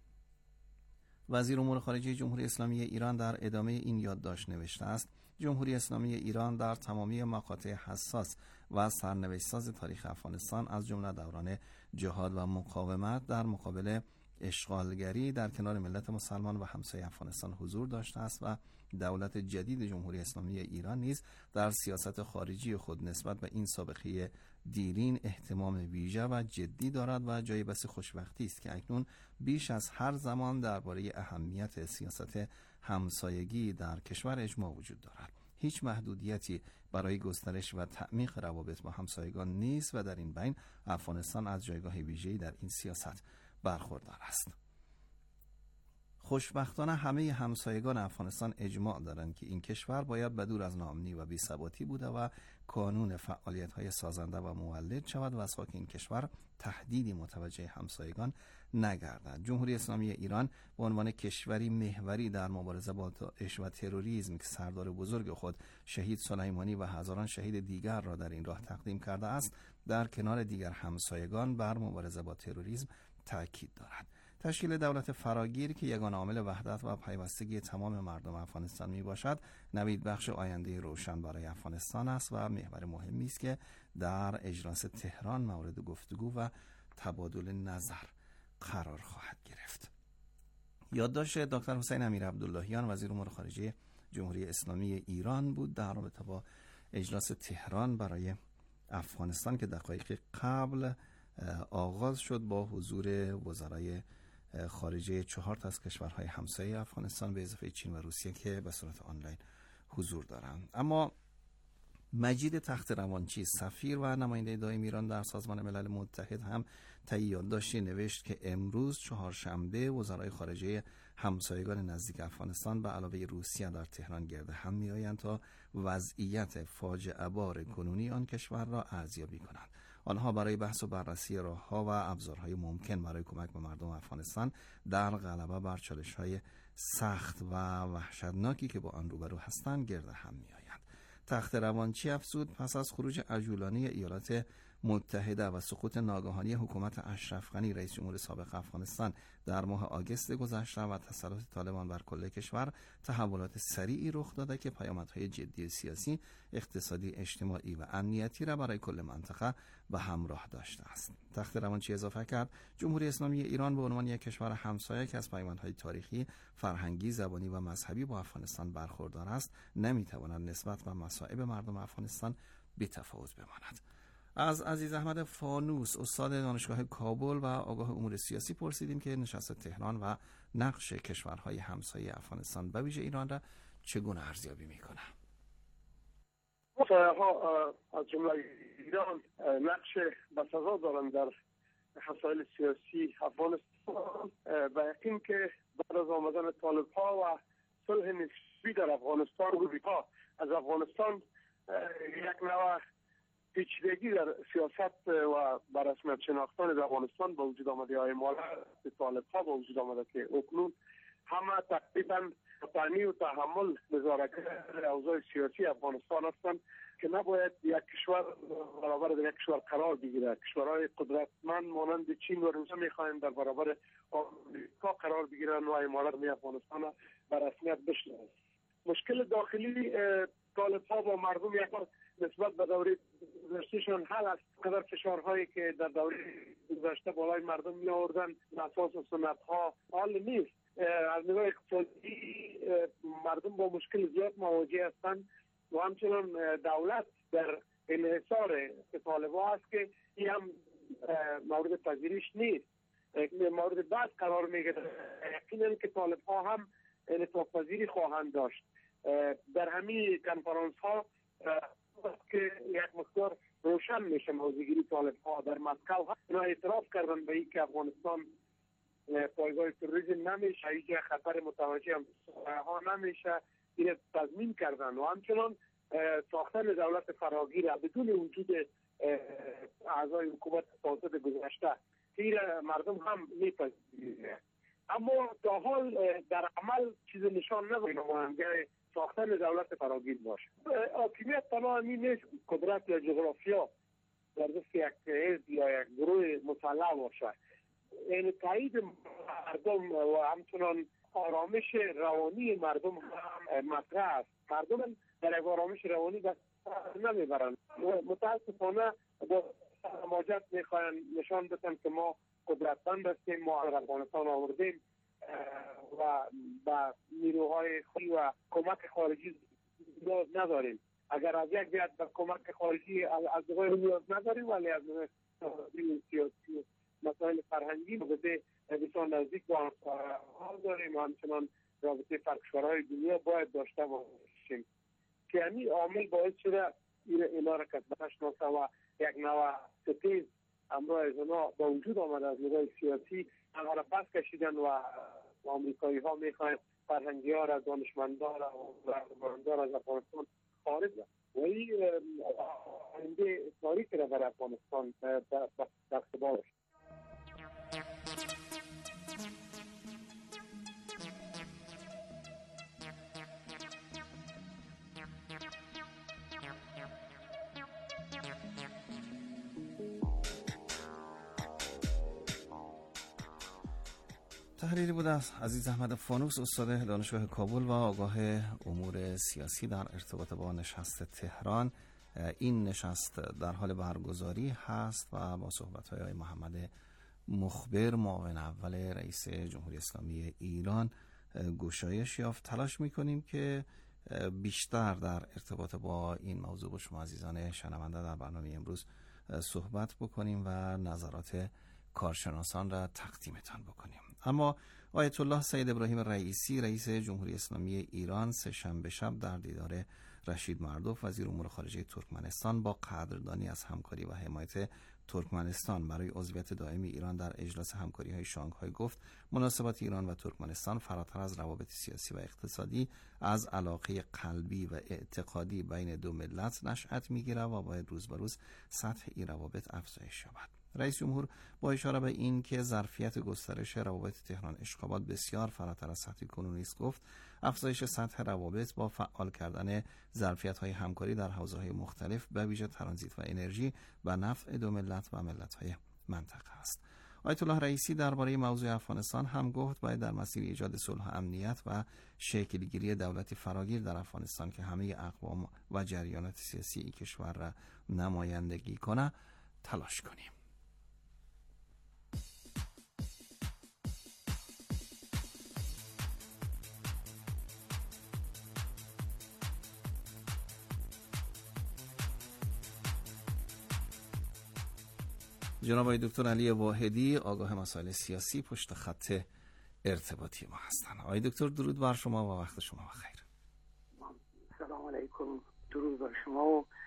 وزیر امور خارجه جمهوری اسلامی ایران در ادامه این یادداشت نوشته است: جمهوری اسلامی ایران در تمامی مقاطع حساس و سرنوشت‌ساز تاریخ افغانستان از جمله دوران جهاد و مقاومت در مقابل اشغالگری در کنار ملت مسلمان و همسایه افغانستان حضور داشته است و دولت جدید جمهوری اسلامی ایران نیز در سیاست خارجی خود نسبت به این سابقه دیرین اهتمام ویژه و جدی دارد و جای بس خوشبختی است که اکنون بیش از هر زمان درباره اهمیت سیاست همسایگی در کشور اجماع وجود دارد. هیچ محدودیتی برای گسترش و تعمیق روابط با همسایگان نیست و در این بین افغانستان از جایگاه ویژه‌ای در این سیاست برخوردار است. خوشبختانه همه همسایگان افغانستان اجماع دارند که این کشور باید بدور از ناامنی و بی‌ثباتی بوده و کانون فعالیت‌های سازنده و مولد شود و از خاک این کشور تهدیدی متوجه همسایگان نگردد. جمهوری اسلامی ایران به عنوان کشوری محوری در مبارزه با داعش و تروریسم که سردار بزرگ خود شهید سلیمانی و هزاران شهید دیگر را در این راه تقدیم کرده است، در کنار دیگر همسایگان بر مبارزه با تروریسم تأکید دارد. تشکیل دولت فراگیر که یگان عامل وحدت و پیوستگی تمام مردم افغانستان می باشد، نوید بخش آینده روشن برای افغانستان است و محور مهمی است که در اجلاس تهران مورد گفتگو و تبادل نظر قرار خواهد گرفت. یادداشت دکتر حسین امیرعبداللهیان وزیر امور خارجه جمهوری اسلامی ایران بود در رابطه با اجلاس تهران برای افغانستان که دقایق قبل آغاز شد با حضور وزرای خارجه 4 تا از کشورهای همسایه افغانستان به اضافه چین و روسیه که به صورت آنلاین حضور دارند. اما مجید تخت روانچی سفیر و نماینده دائم ایران در سازمان ملل متحد هم طی یادداشتی نوشت که امروز چهارشنبه وزرای خارجه همسایگان نزدیک افغانستان به علاوه روسیه در تهران گرد هم می‌آیند تا وضعیت فاجعه بار کنونی آن کشور را ارزیابی کنند. آنها برای بحث و بررسی راه‌ها و ابزارهای ممکن برای کمک به مردم افغانستان در غلبه بر چالش‌های سخت و وحشتناکی که با آن روبرو هستند گرد هم می‌آیند. تخت روانچی افزود پس از خروج عجولانه ایالات متحده و سقوط ناگهانی حکومت اشرف غنی رئیس جمهور سابق افغانستان در ماه آگوست گذشته و تسلط طالبان بر کل کشور، تحولات سریعی رخ داده که پیامدهای جدی سیاسی، اقتصادی، اجتماعی و امنیتی را برای کل منطقه به همراه داشته است. تخت روانچی اضافه کرد جمهوری اسلامی ایران به عنوان یک کشور همسایه که از پیامدهای تاریخی، فرهنگی، زبانی و مذهبی با افغانستان برخوردار است، نمیتواند نسبت به مصائب مردم افغانستان بی‌تفاوت بماند. از عزیز احمد فانوس استاد دانشگاه کابل و آگاه امور سیاسی پرسیدیم که نشست تهران و نقش کشورهای همسایه افغانستان به ویژه ایران را چگونه ارزیابی میکنه. مسائل‌ها از جمله ایران نقش بسزا دارند در مسائل سیاسی افغانستان و یقین که بعد از آمدن طالب‌ها و صلح نسبی در افغانستان اروپا از افغانستان یک نوع پیچیدگی در سیاست و بر رسمیت شناختن در افغانستان با وجود آمده های مالت طالب‌ها با وجود آمده که اکنون همه تقریبا تعنی و تحمل نظارتگر اوضاع سیاسی افغانستان هستند که نباید یک کشور برابر در یک کشور قرار بگیره. کشورهای قدرتمند مانند چین و روسیه میخواهند در برابر آمریکا قرار بگیرن و امارات افغانستان را به رسمیت بشناسند. مشکل داخلی طالب‌ها با مردم یک بار نسبت به دوره گذشتهشان حل است. قدر فشارهایی که در دوره گذشته بالای مردم می آوردن اساس سنت‌ها حال نیست. از نگاه اقتصادی مردم با مشکل زیاد مواجه هستند و همچنان دولت در انحصار طالب‌ها است که این هم مورد پذیرش نیست. مورد بعد قرار میگیره. یقینا که طالب‌ها هم انعطاف پذیری خواهند داشت. در همین کنفرانس ها که یک مقدار روشن میشه موضوعگیری طالب‌ها در مسکو اینا اعتراف کردن به این که افغانستان پایگاه تروریسم نمیشه، هیچ خطر متوجه ها نمیشه، این تضمین کردن و همچنان ساختن دولت فراگیر بدون وجود اعضای حکومت فاسد گذشته این مردم هم میپذیرند. اما تا حال در عمل چیز نشان نداره ساختن دولت فراگیر باشه. حاکمیت تنها همین نیست قدرت یا جغرافیا در دست یک حزب یا یک گروه مسلح باشه. این تایید مردم و همچنان آرامش روانی مردم هم مطرح است. مردم در یک آرامش روانی دست نمیبرند. متاسفانه با سماجت میخواین نشان بدن که ما قدرتمند هستیم، ما افغانستان آوردیم و با نیروهای خودی و کمک خارجی نیاز نداریم. اگر از یک جهت به کمک خارجی از غیر نیاز نداریم ولی از سیاسی مسائل فرهنگی رابطه بسیار نزدیک با حال داریم و همچنان رابطه فرقشورهای دنیا باید داشته باشیم که همین عامل باعث شده اینا را کسب نشناسه و یک نوع ستیز امروز از اونا با وجود آمده از نگاه سیاسی آنها را پس کشیدن و آمریکایی ها میخواهند فرهنگی ها را دانشمندان و رهبران از افغانستان خارج و این آینده تاریخی را برای افغانستان در اختبار است. تحریری بود از عزیز احمد فانوس، استاد دانشگاه کابل و آگاه امور سیاسی در ارتباط با نشست تهران. این نشست در حال برگزاری هست و با صحبت‌های آقای محمد مخبر معاون اول رئیس جمهوری اسلامی ایران گشایش یافت. تلاش می‌کنیم که بیشتر در ارتباط با این موضوع با شما عزیزان شنونده در برنامه امروز صحبت بکنیم و نظرات کارشناسان را تقدیمتان بکنیم. اما آیت الله سید ابراهیم رئیسی رئیس جمهوری اسلامی ایران سه‌شنبه شب در دیدار رشید مردوف وزیر امور خارجه ترکمنستان با قدردانی از همکاری و حمایت ترکمنستان برای عضویت دائمی ایران در اجلاس همکاری‌های شانگهای گفت مناسبات ایران و ترکمنستان فراتر از روابط سیاسی و اقتصادی از علاقه قلبی و اعتقادی بین دو ملت نشأت می‌گیرد و باید روز به روز سطح این روابط افزایش یابد. رئیس جمهور با اشاره به این که ظرفیت گسترش روابط تهران اشخابات بسیار فراتر از سطح کنونی است گفت افزایش سطح روابط با فعال کردن ظرفیت‌های همکاری در حوزه‌های مختلف به ویژه ترانزیت و انرژی به نفع دو ملت و ملت‌های منطقه است. آیت الله رئیسی درباره موضوع افغانستان هم گفت باید در مسیر ایجاد صلح و امنیت و شکل‌گیری دولتی فراگیر در افغانستان که همه اقوام و جریانات سیاسی این کشور را نمایندگی کنه تلاش کنیم. جناب آقای دکتر علی واحدی آگاه مسائل سیاسی پشت خط ارتباطی ما هستند. آقای دکتر درود بر شما و وقت شما بخیر. سلام علیکم، درود بر شما و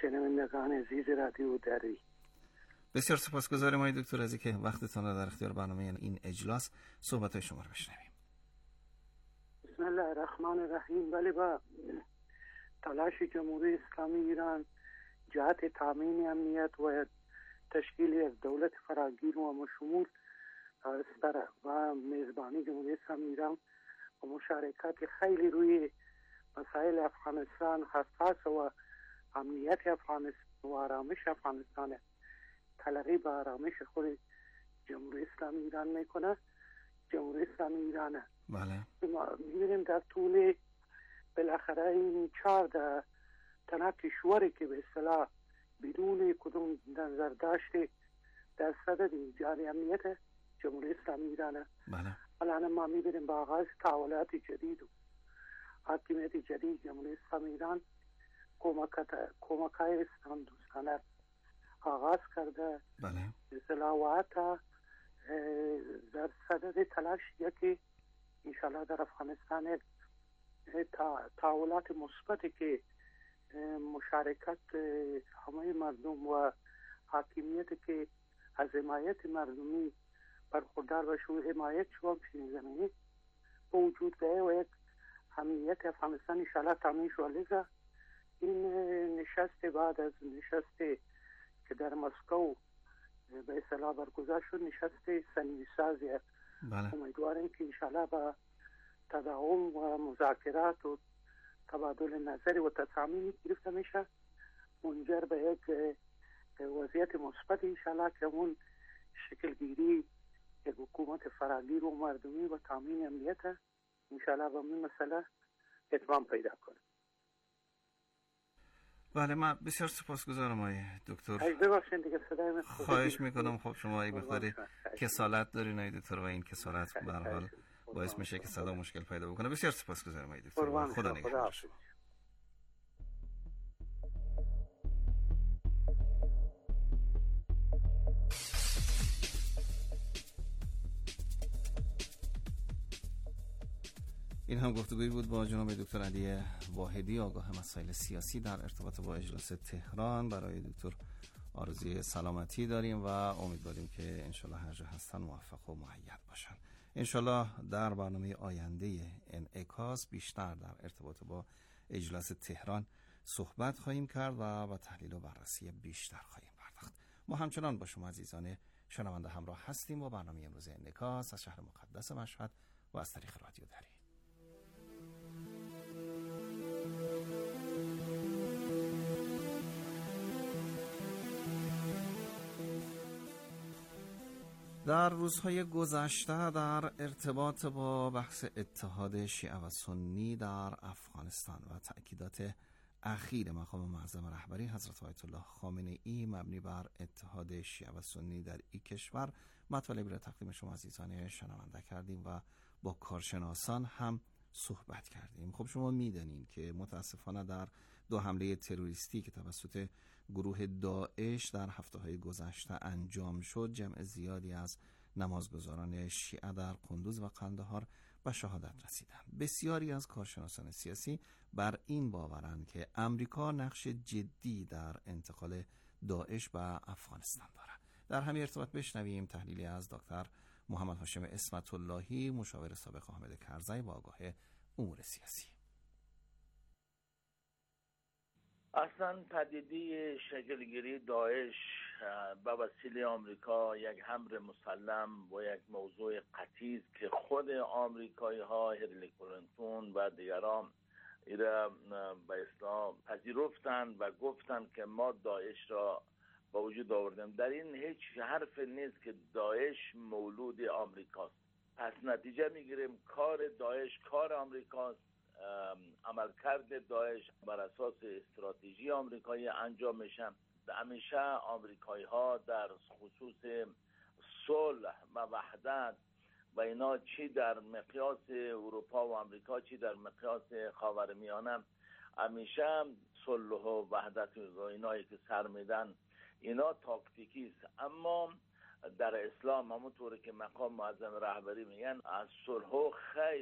شنوندگان عزیز رادیو دری. بسیار سپاسگزارم آقای دکتر از اینکه وقتتون رو در اختیار برنامه این اجلاس صحبت‌های شما رو بشنویم. بسم الله الرحمن الرحیم. ولی با تلاش جمهوری اسلامی ایران جهت تامین امنیت و تشکیل یک دولت فراگیر و مشمول و میزبانی جمهوری اسلامی ایران و مشارکت خیلی روی مسائل افغانستان حساس و امنیت افغانستان و آرامش افغانستان تلقی به آرامش خود جمهوری اسلامی ایران میکنه. جمهوری اسلامی ایران بله ما میبینیم در طول بالاخره این 4 تنه کشوری که به اصطلاح بدون کدوم نظر داشته در صدد ایجاد امنیت جمهوری اسلامی ایران. بله الان ما میبینیم با آغاز تحولات جدید و حاکمیت جدید جمهوری اسلامی ایران کمک‌های اسلام دوستانه آغاز کرده. بله اصطلاح و حتی در صدد تلاش یکی انشاءالله در افغانستان تحولات مثبتی که مشارکت همه مردم و حاکمیت که از حمایت مردمی برخوردار باشه و حمایت شما پیش زمینی به وجود بیاید و یک امنیت افغانستان انشاءالله تامین شد. لذا این نشست بعد از نشست که در مسکو به اصطلاح برگزار شد، نشست صمیمی‌سازی. بله امیدواریم که انشاءالله با تداوم و مذاکرات و تبادل نظری و تصامیم گرفته میشه منجر به یک وضعیت مثبت انشاءالله که اون شکلگیری یک حکومت فراگیر و مردمی و تامین امنیت انشاءالله به این مسئله اتمام پیدا کنه. بله من بسیار سپاسگزارم آقای دکتر. ببخشید دیگه صدای من خواهش میکنم. خب شما یک مقداری کسالت دارین آقای دکتر و این کسالت به هر حال باعث میشه که صدا مشکل پیدا بکنه. بسیار سپاسگزارم آقای دکتر. خدا نگهدار. این هم گفتگویی بود با جناب دکتر علی واحدی، آگاه مسائل سیاسی در ارتباط با اجلاس تهران. برای دکتر آرزوی سلامتی داریم و امیدواریم که انشالله هر جا هستن موفق و مؤید باشن. انشالله در برنامه آینده انعکاس بیشتر در ارتباط با اجلاس تهران صحبت خواهیم کرد و با تحلیل و بررسی بیشتر خواهیم پرداخت. ما همچنان با شما عزیزان شنونده همراه هستیم با برنامه امروز انعکاس از شهر مقدس مشهد و از طریق رادیو دری. در روزهای گذشته در ارتباط با بحث اتحاد شیعه و سنی در افغانستان و تأکیدات اخیر مقام معظم رهبری حضرت آیت الله خامنه ای مبنی بر اتحاد شیعه و سنی در این کشور مطالبی را تقدیم شما عزیزان شنونده کردیم و با کارشناسان هم صحبت کردیم. خب شما میدانید که متاسفانه در 2 حمله تروریستی که توسط گروه داعش در هفته‌های گذشته انجام شد، جمع زیادی از نمازگزاران شیعه در قندوز و قندهار به شهادت رسیدند. بسیاری از کارشناسان سیاسی بر این باورند که امریکا نقش جدی در انتقال داعش به افغانستان دارد. در همین ارتباط بشنویم تحلیلی از دکتر محمد هاشم اسمت اللهی، مشاور سابق حامد کرزی و آگاه امور سیاسی. اصلا پدیده شکلگیری داعش به وسیله آمریکا یک امر مسلم و یک موضوع قطعی است که خود آمریکایی ها، هیلاری کلینتون و دیگران ایرا به اصطلاح پذیرفتند و گفتند که ما داعش را با وجود آوردیم. در این هیچ حرف نیست که داعش مولود آمریکاست. پس نتیجه میگیریم کار داعش کار آمریکاست. عملکرد داعش بر اساس استراتژی آمریکایی انجام میشه. همیشه آمریکایی ها در خصوص صلح و وحدت و اینا، چی در مقیاس اروپا و آمریکا چی در مقیاس خاورمیانه، همیشه صلح و وحدت و اینایی که سر میدن اینا تاکتیکی است. اما در اسلام همونطوری که مقام معظم رهبری میگن از صلح و خیر،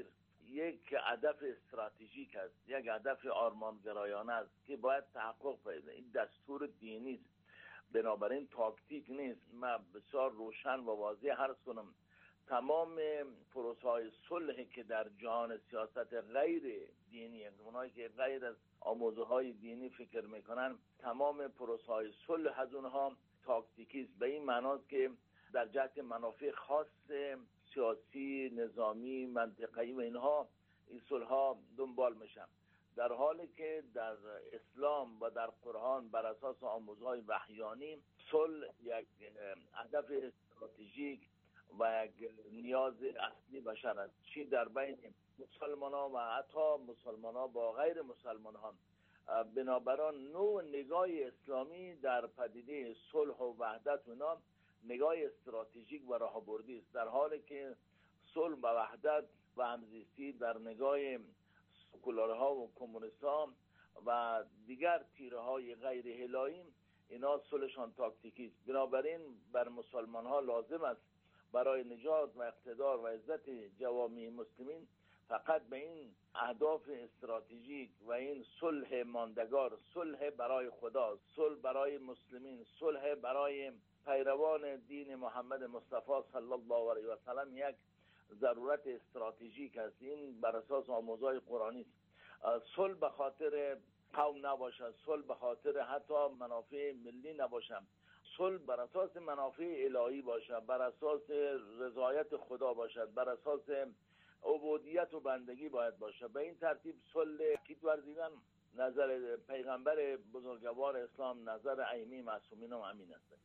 یک هدف استراتژیک است، یک هدف آرمانگرایانه است که باید تحقق پیدا. این دستور دینی است، بنابراین تاکتیک نیست. من بسیار روشن و واضح عرض کنم تمام پروسه‌های صلح که در جهان سیاست غیر دینی، اونایی که غیر از آموزه‌های دینی فکر میکنن، تمام پروسه‌های صلح از اونها تاکتیکی است، به این معناست که در جهت منافع خاص سیاسی، نظامی، منطقه‌ای و اینها این صلح‌ها دنبال میشن، در حالی که در اسلام و در قرآن بر اساس آموزه‌های وحیانی صلح یک هدف استراتژیک و یک نیاز اصلی بشر است، چی در بین مسلمانان و حتی مسلمانان با غیر مسلمانان. بنابراین نوع نگاه اسلامی در پدیده صلح و وحدت و اینا نگاه استراتژیک و راهبردی است، در حالی که صلح و وحدت و همزیستی در نگاه سکولارها و کمونیست‌ها و دیگر تیره‌های غیر الهی اینا صلحشان تاکتیکی است. بنابراین بر مسلمان‌ها لازم است برای نجات و اقتدار و عزت جوامع مسلمین فقط به این اهداف استراتژیک و این صلح ماندگار، صلح برای خدا، صلح برای مسلمین، صلح برای پیروان دین محمد مصطفی صلی الله علیه و سلم یک ضرورت استراتژیک است. این بر اساس آموزهای قرآنی است. صلح به خاطر قوم نباشد، صلح به خاطر حتی منافع ملی نباشد، صلح بر اساس منافع الهی باشد، بر اساس رضایت خدا باشد، بر اساس عبودیت و بندگی باید باشد. به این ترتیب صلح کیت ورزیدن نظر پیغمبر بزرگوار اسلام، نظر ائمه معصومین و امین است.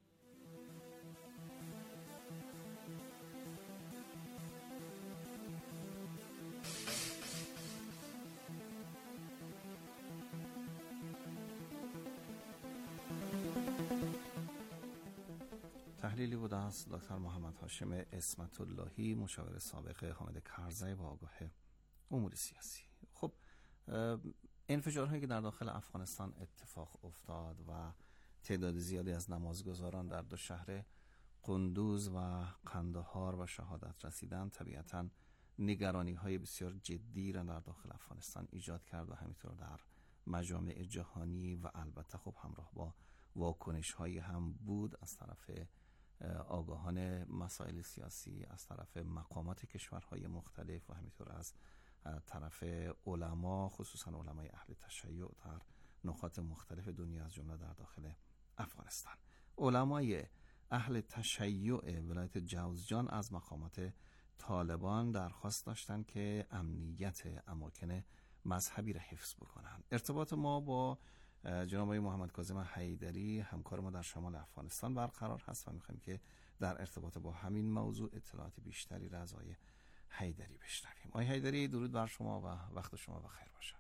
تحلیلی بود از دکتر محمد هاشم اسمت اللهی، مشاور سابق حامد کرزی و آگاه امور سیاسی. خب انفجارهایی که در داخل افغانستان اتفاق افتاد و تعداد زیادی از نمازگزاران در دو شهر قندوز و قندهار و شهادت رسیدن طبیعتاً نگرانی های بسیار جدی را در داخل افغانستان ایجاد کرد و همینطور در مجامع جهانی و البته خب همراه با واکنش هایی هم بود از طرف آگاهان مسائل سیاسی، از طرف مقامات کشورهای مختلف و همینطور از طرف علما، خصوصا علمای اهل تشیع در نقاط مختلف دنیا از جمله در داخل افغانستان. علمای اهل تشیع ولایت جوزجان از مقامات طالبان درخواست داشتند که امنیت اماکن مذهبی را حفظ بکنند. ارتباط ما با جناب آقای محمد کاظم حیدری همکار ما در شمال افغانستان برقرار هست و میخوایم که در ارتباط با همین موضوع اطلاعات بیشتری را از آقای حیدری بشنویم. آقای حیدری، درود بر شما و وقت شما بخیر باشه.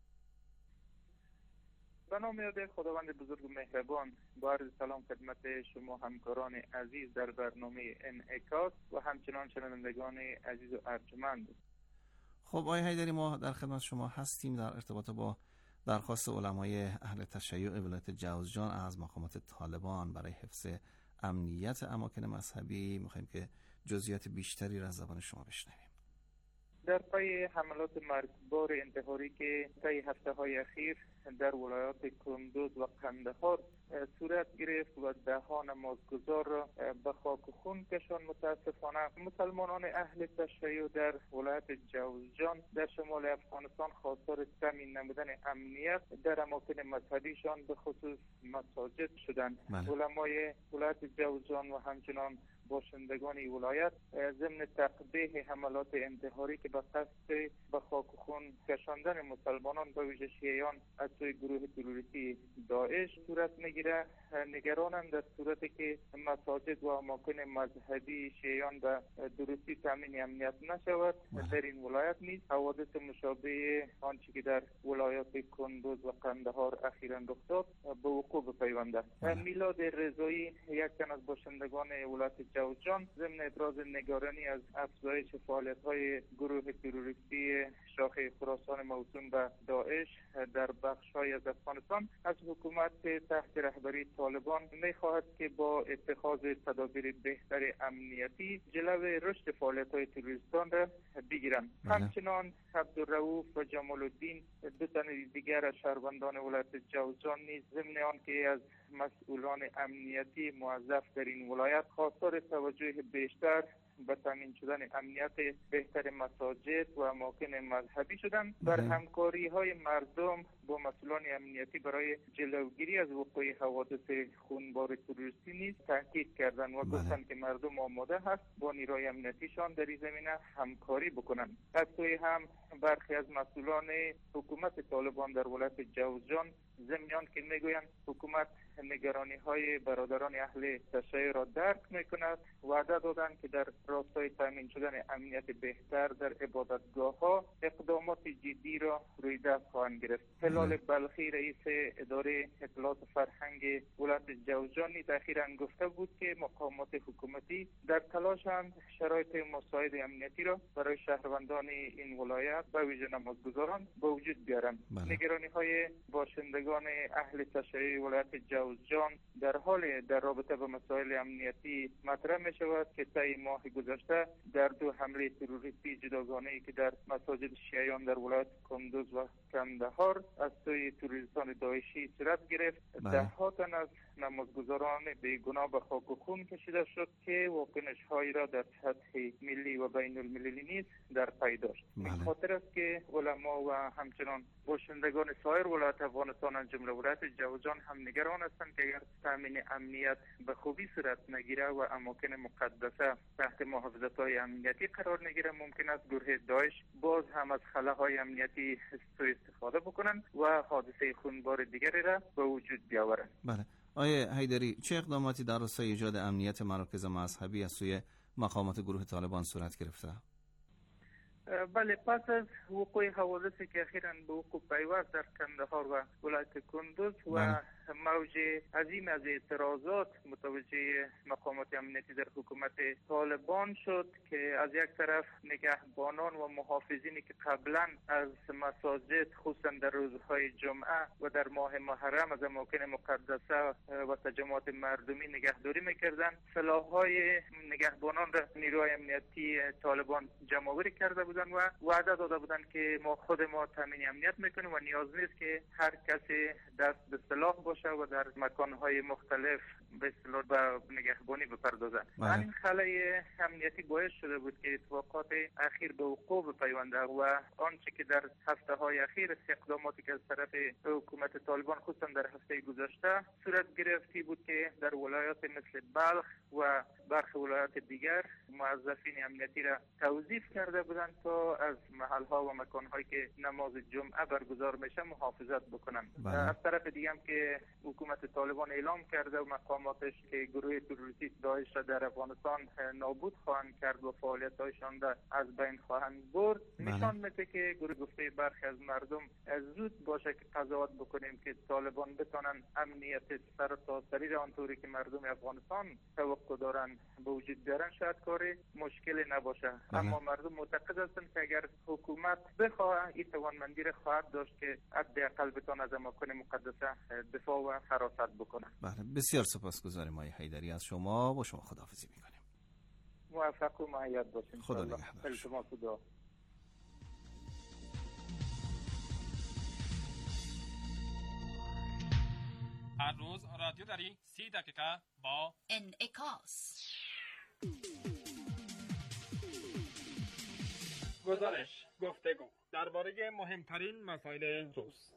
به نام یاد خداوند بزرگ و مهربان، با عرض سلام خدمت شما همکاران عزیز در برنامه انعکاس و همچنان شنوندگان عزیز و ارجمند. خب آقای حیدری، ما در خدمت شما هستیم در ارتباط با درخواست علمای اهل تشیع ولایت جوزجان از مقامات طالبان برای حفظ امنیت اماکن مذهبی. میخوایم که جزئیات بیشتری را از زبان شما بشنویم. در پی حملات مرگبار انتحاری که طی هفته‌های اخیر در ولایات کندوز و قندهار صورت گرفت و ده‌ها نمازگزار را به خاک و خون کشان، متاسفانه مسلمانان اهل تشیع در ولایت جوزجان در شمال افغانستان خواستار تامین نمودن امنیت در اماکن مذهبیشان به خصوص مساجد شدند. علمای ولایت جوزجان و همچنان باشندگان ولایت ضمن تقبیح حملات انتحاری که به قصد به خاک و خون کشاندن مسلمانان به ویژه شیعیان از سوی گروه تروریستی داعش صورت میگیره، نگرانند در صورتی که مساجد و اماکن مذهبی شیعیان به درستی تامین امنیت نشود. در این ولایت نیز حوادث مشابه آنچه که در ولایات کندوز و قندهار اخیراً رخ داد به وقوع بپیونده. میلاد رضایی، یک تن از باشندگان ولایت جوزجان، ضمن ابراز نگرانی از افزایش فعالیت‌های گروه تروریستی شاخه خراسان موسوم به داعش در بخش‌های از افغانستان از حکومت تحت رهبری طالبان می‌خواهد که با اتخاذ تدابیر بهتر امنیتی جلو رشد فعالیت‌های تروریستان را بگیرند. همچنان عبدالرؤوف و جمال الدین دو تن دیگر از شهروندان ولایت جوزجان نیز ضمن آنکه از مسئولان امنیتی موظف در این ولایت خواستار توجه بیشتر به تامین شدن امنیت بهتر مساجد و اماکن مذهبی شدند. بر همکاری های مردم با مسئولان امنیتی برای جلوگیری از وقوع حوادث خونبار تروریستی نیز تاکید کردند و گفتند که مردم آماده هست با نیروی امنیتیشان در این زمینه همکاری بکنند. از سوی هم برخی از مسئولان حکومت طالبان در ولایت جوزجان ضمن که میگویند حکومت نگرانی های برادران اهل تشیع را درک میکند وعده دادند که در راستای تامین شدن امنیت بهتر در عبادتگاه ها اقدامات جدی را روی دست خواهند گرفت. هلال بلخی رئیس اداره اطلاعات فرهنگ ولایت جوزجان اخیراً گفته بود که مقامات حکومتی در تلاشند شرایط مساعد امنیتی را برای شهروندان این ولایت به ویژه نمازگزاران به وجود بیارند. نگرانی های باشندگان اهل تشیع ولایت جوزجان در رابطه با مسائل امنیتی مطرح می شود که طی ماه گذشته در دو حمله تروریستی جداگانه‌ای که در مساجد شیعیان در ولایت کندوز و کندهار از سوی تروریستان داعشی صورت گرفت. ده‌ها تن از نمازگزاران بیگناه به خاک و خون کشیده شد که واکنش‌هایی را در سطح ملی و بین المللی نیز در پی داشت. این خاطر است که علما و همچنان باشندگان سایر ولایت افغانستان از جمله ولایت جوزجان هم نگران هستند که اگر تامین امنیت به خوبی صورت نگیره و اماکن مقدسه تحت محافظت‌های امنیتی قرار نگیره ممکن است گروه داعش باز هم از خلاهای امنیتی سوء استفاده بکنند و حادثه خونبار دیگری را به وجود بیاورند. بله. آیه حیدری، چه اقداماتی در راستای ایجاد امنیت مراکز مذهبی از سوی مقامات گروه طالبان صورت گرفته؟ بله، پس از وقوع حوادثی که اخیراً به وقوع پیوست در کندهار و ولایت کندوز و موج عظیم از اعتراضات متوجه مقامات امنیتی در حکومت طالبان شد که از یک طرف نگهبانان و محافظینی که قبلا از مساجد خصوصا در روزهای جمعه و در ماه محرم از اماکن مقدسه و تجمعات مردمی نگهداری میکردند، سلاح‌های نگهبانان را نیروهای امنیتی طالبان جمع‌آوری کرده بودند و وعده داده بودند که ما خود تامین امنیت میکنیم و نیاز نیست که هر کسی دست به سلاح باشه و در مکانهای مختلف به اصطلاح به نگهبانی بپردازند. همین خلای امنیتی باعث شده بود که اتفاقات اخیر به وقوع بپیونده و آنچه که در هفته‌های اخیر اقداماتی که از طرف حکومت طالبان خصوصا در هفته گذشته صورت گرفتی بود که در ولایات مثل بلخ و برخی ولایات دیگر موظفین امنیتی را توظیف کرده بودند تا از محل‌ها و مکان‌هایی که نماز جمعه برگزار میشه محافظت بکنند. از طرف دیگه هم که حکومت طالبان اعلام کرده و مقاماتش که گروه تروریستی داعش را در افغانستان نابود خواهند کرد و فعالیت‌هایشان را از بین خواهند برد، نشان میده که گروه گفته برخی از مردم زود باشه که قضاوت بکنیم که طالبان بتونن امنیت سرتاسری را آنطوری که مردم افغانستان توقع دارن به وجود بیارن شاید کاری مشکلی نباشه. اما مردم معتقد هستند که اگر حکومت بخواه این توانمندی را خواهد داشت که حداقل بتونه از اماکن مقدسه دفاع و حراست بکنه. بله، بسیار سپاسگزاریم آقای حیدری از شما. با شما خداحافظی میکنیم. موفق و مؤید باشین. خدا نگهدار. هر روز رادیو داری 30 دقیقه با انعکاس. گزارش، گفتگو درباره مهمترین مسائل روز.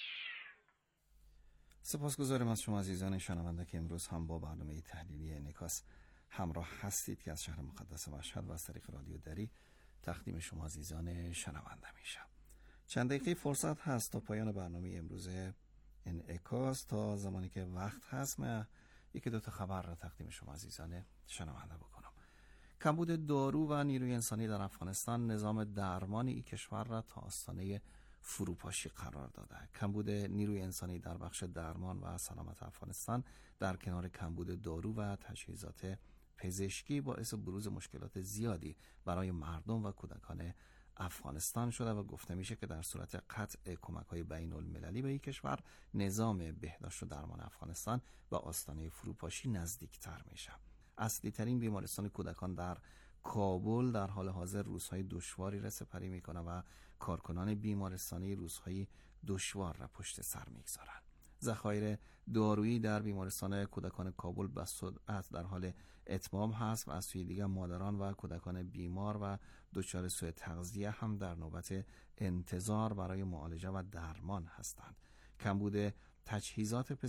سپاسگزارم از شما عزیزان شنونده که امروز هم با برنامه تحلیلی انعکاس همراه هستید که از شهر مقدس مشهد و از طریق رادیو دری تقدیم شما عزیزان شنونده میشه. چند دقیقه فرصت هست تا پایان برنامه امروز انعکاس. تا زمانی که وقت هست من یکی دو تا خبر را تقدیم شما عزیزان شنونده بکنم. کمبود دارو و نیروی انسانی در افغانستان نظام درمانی این کشور را تا آستانه فروپاشی قرار داده. کمبود نیروی انسانی در بخش درمان و سلامت افغانستان در کنار کمبود دارو و تجهیزات پزشکی باعث بروز مشکلات زیادی برای مردم و کودکان افغانستان شده و گفته میشه که در صورت قطع کمک‌های بین‌المللی به این کشور، نظام بهداشت و درمان افغانستان به آستانه فروپاشی نزدیکتر میشه. اصلی ترین بیمارستان کودکان در کابل در حال حاضر روزهای دشواری را سپری میکنه و کارکنان بیمارستانی روزهای دشوار را پشت سر میگذارند. ذخایر دارویی در بیمارستان کودکان کابل به سرعت در حال اتمام هست و از سوی دیگر مادران و کودکان بیمار و دچار سوء تغذیه هم در نوبت انتظار برای معالجه و درمان هستند. کمبود تجهیزات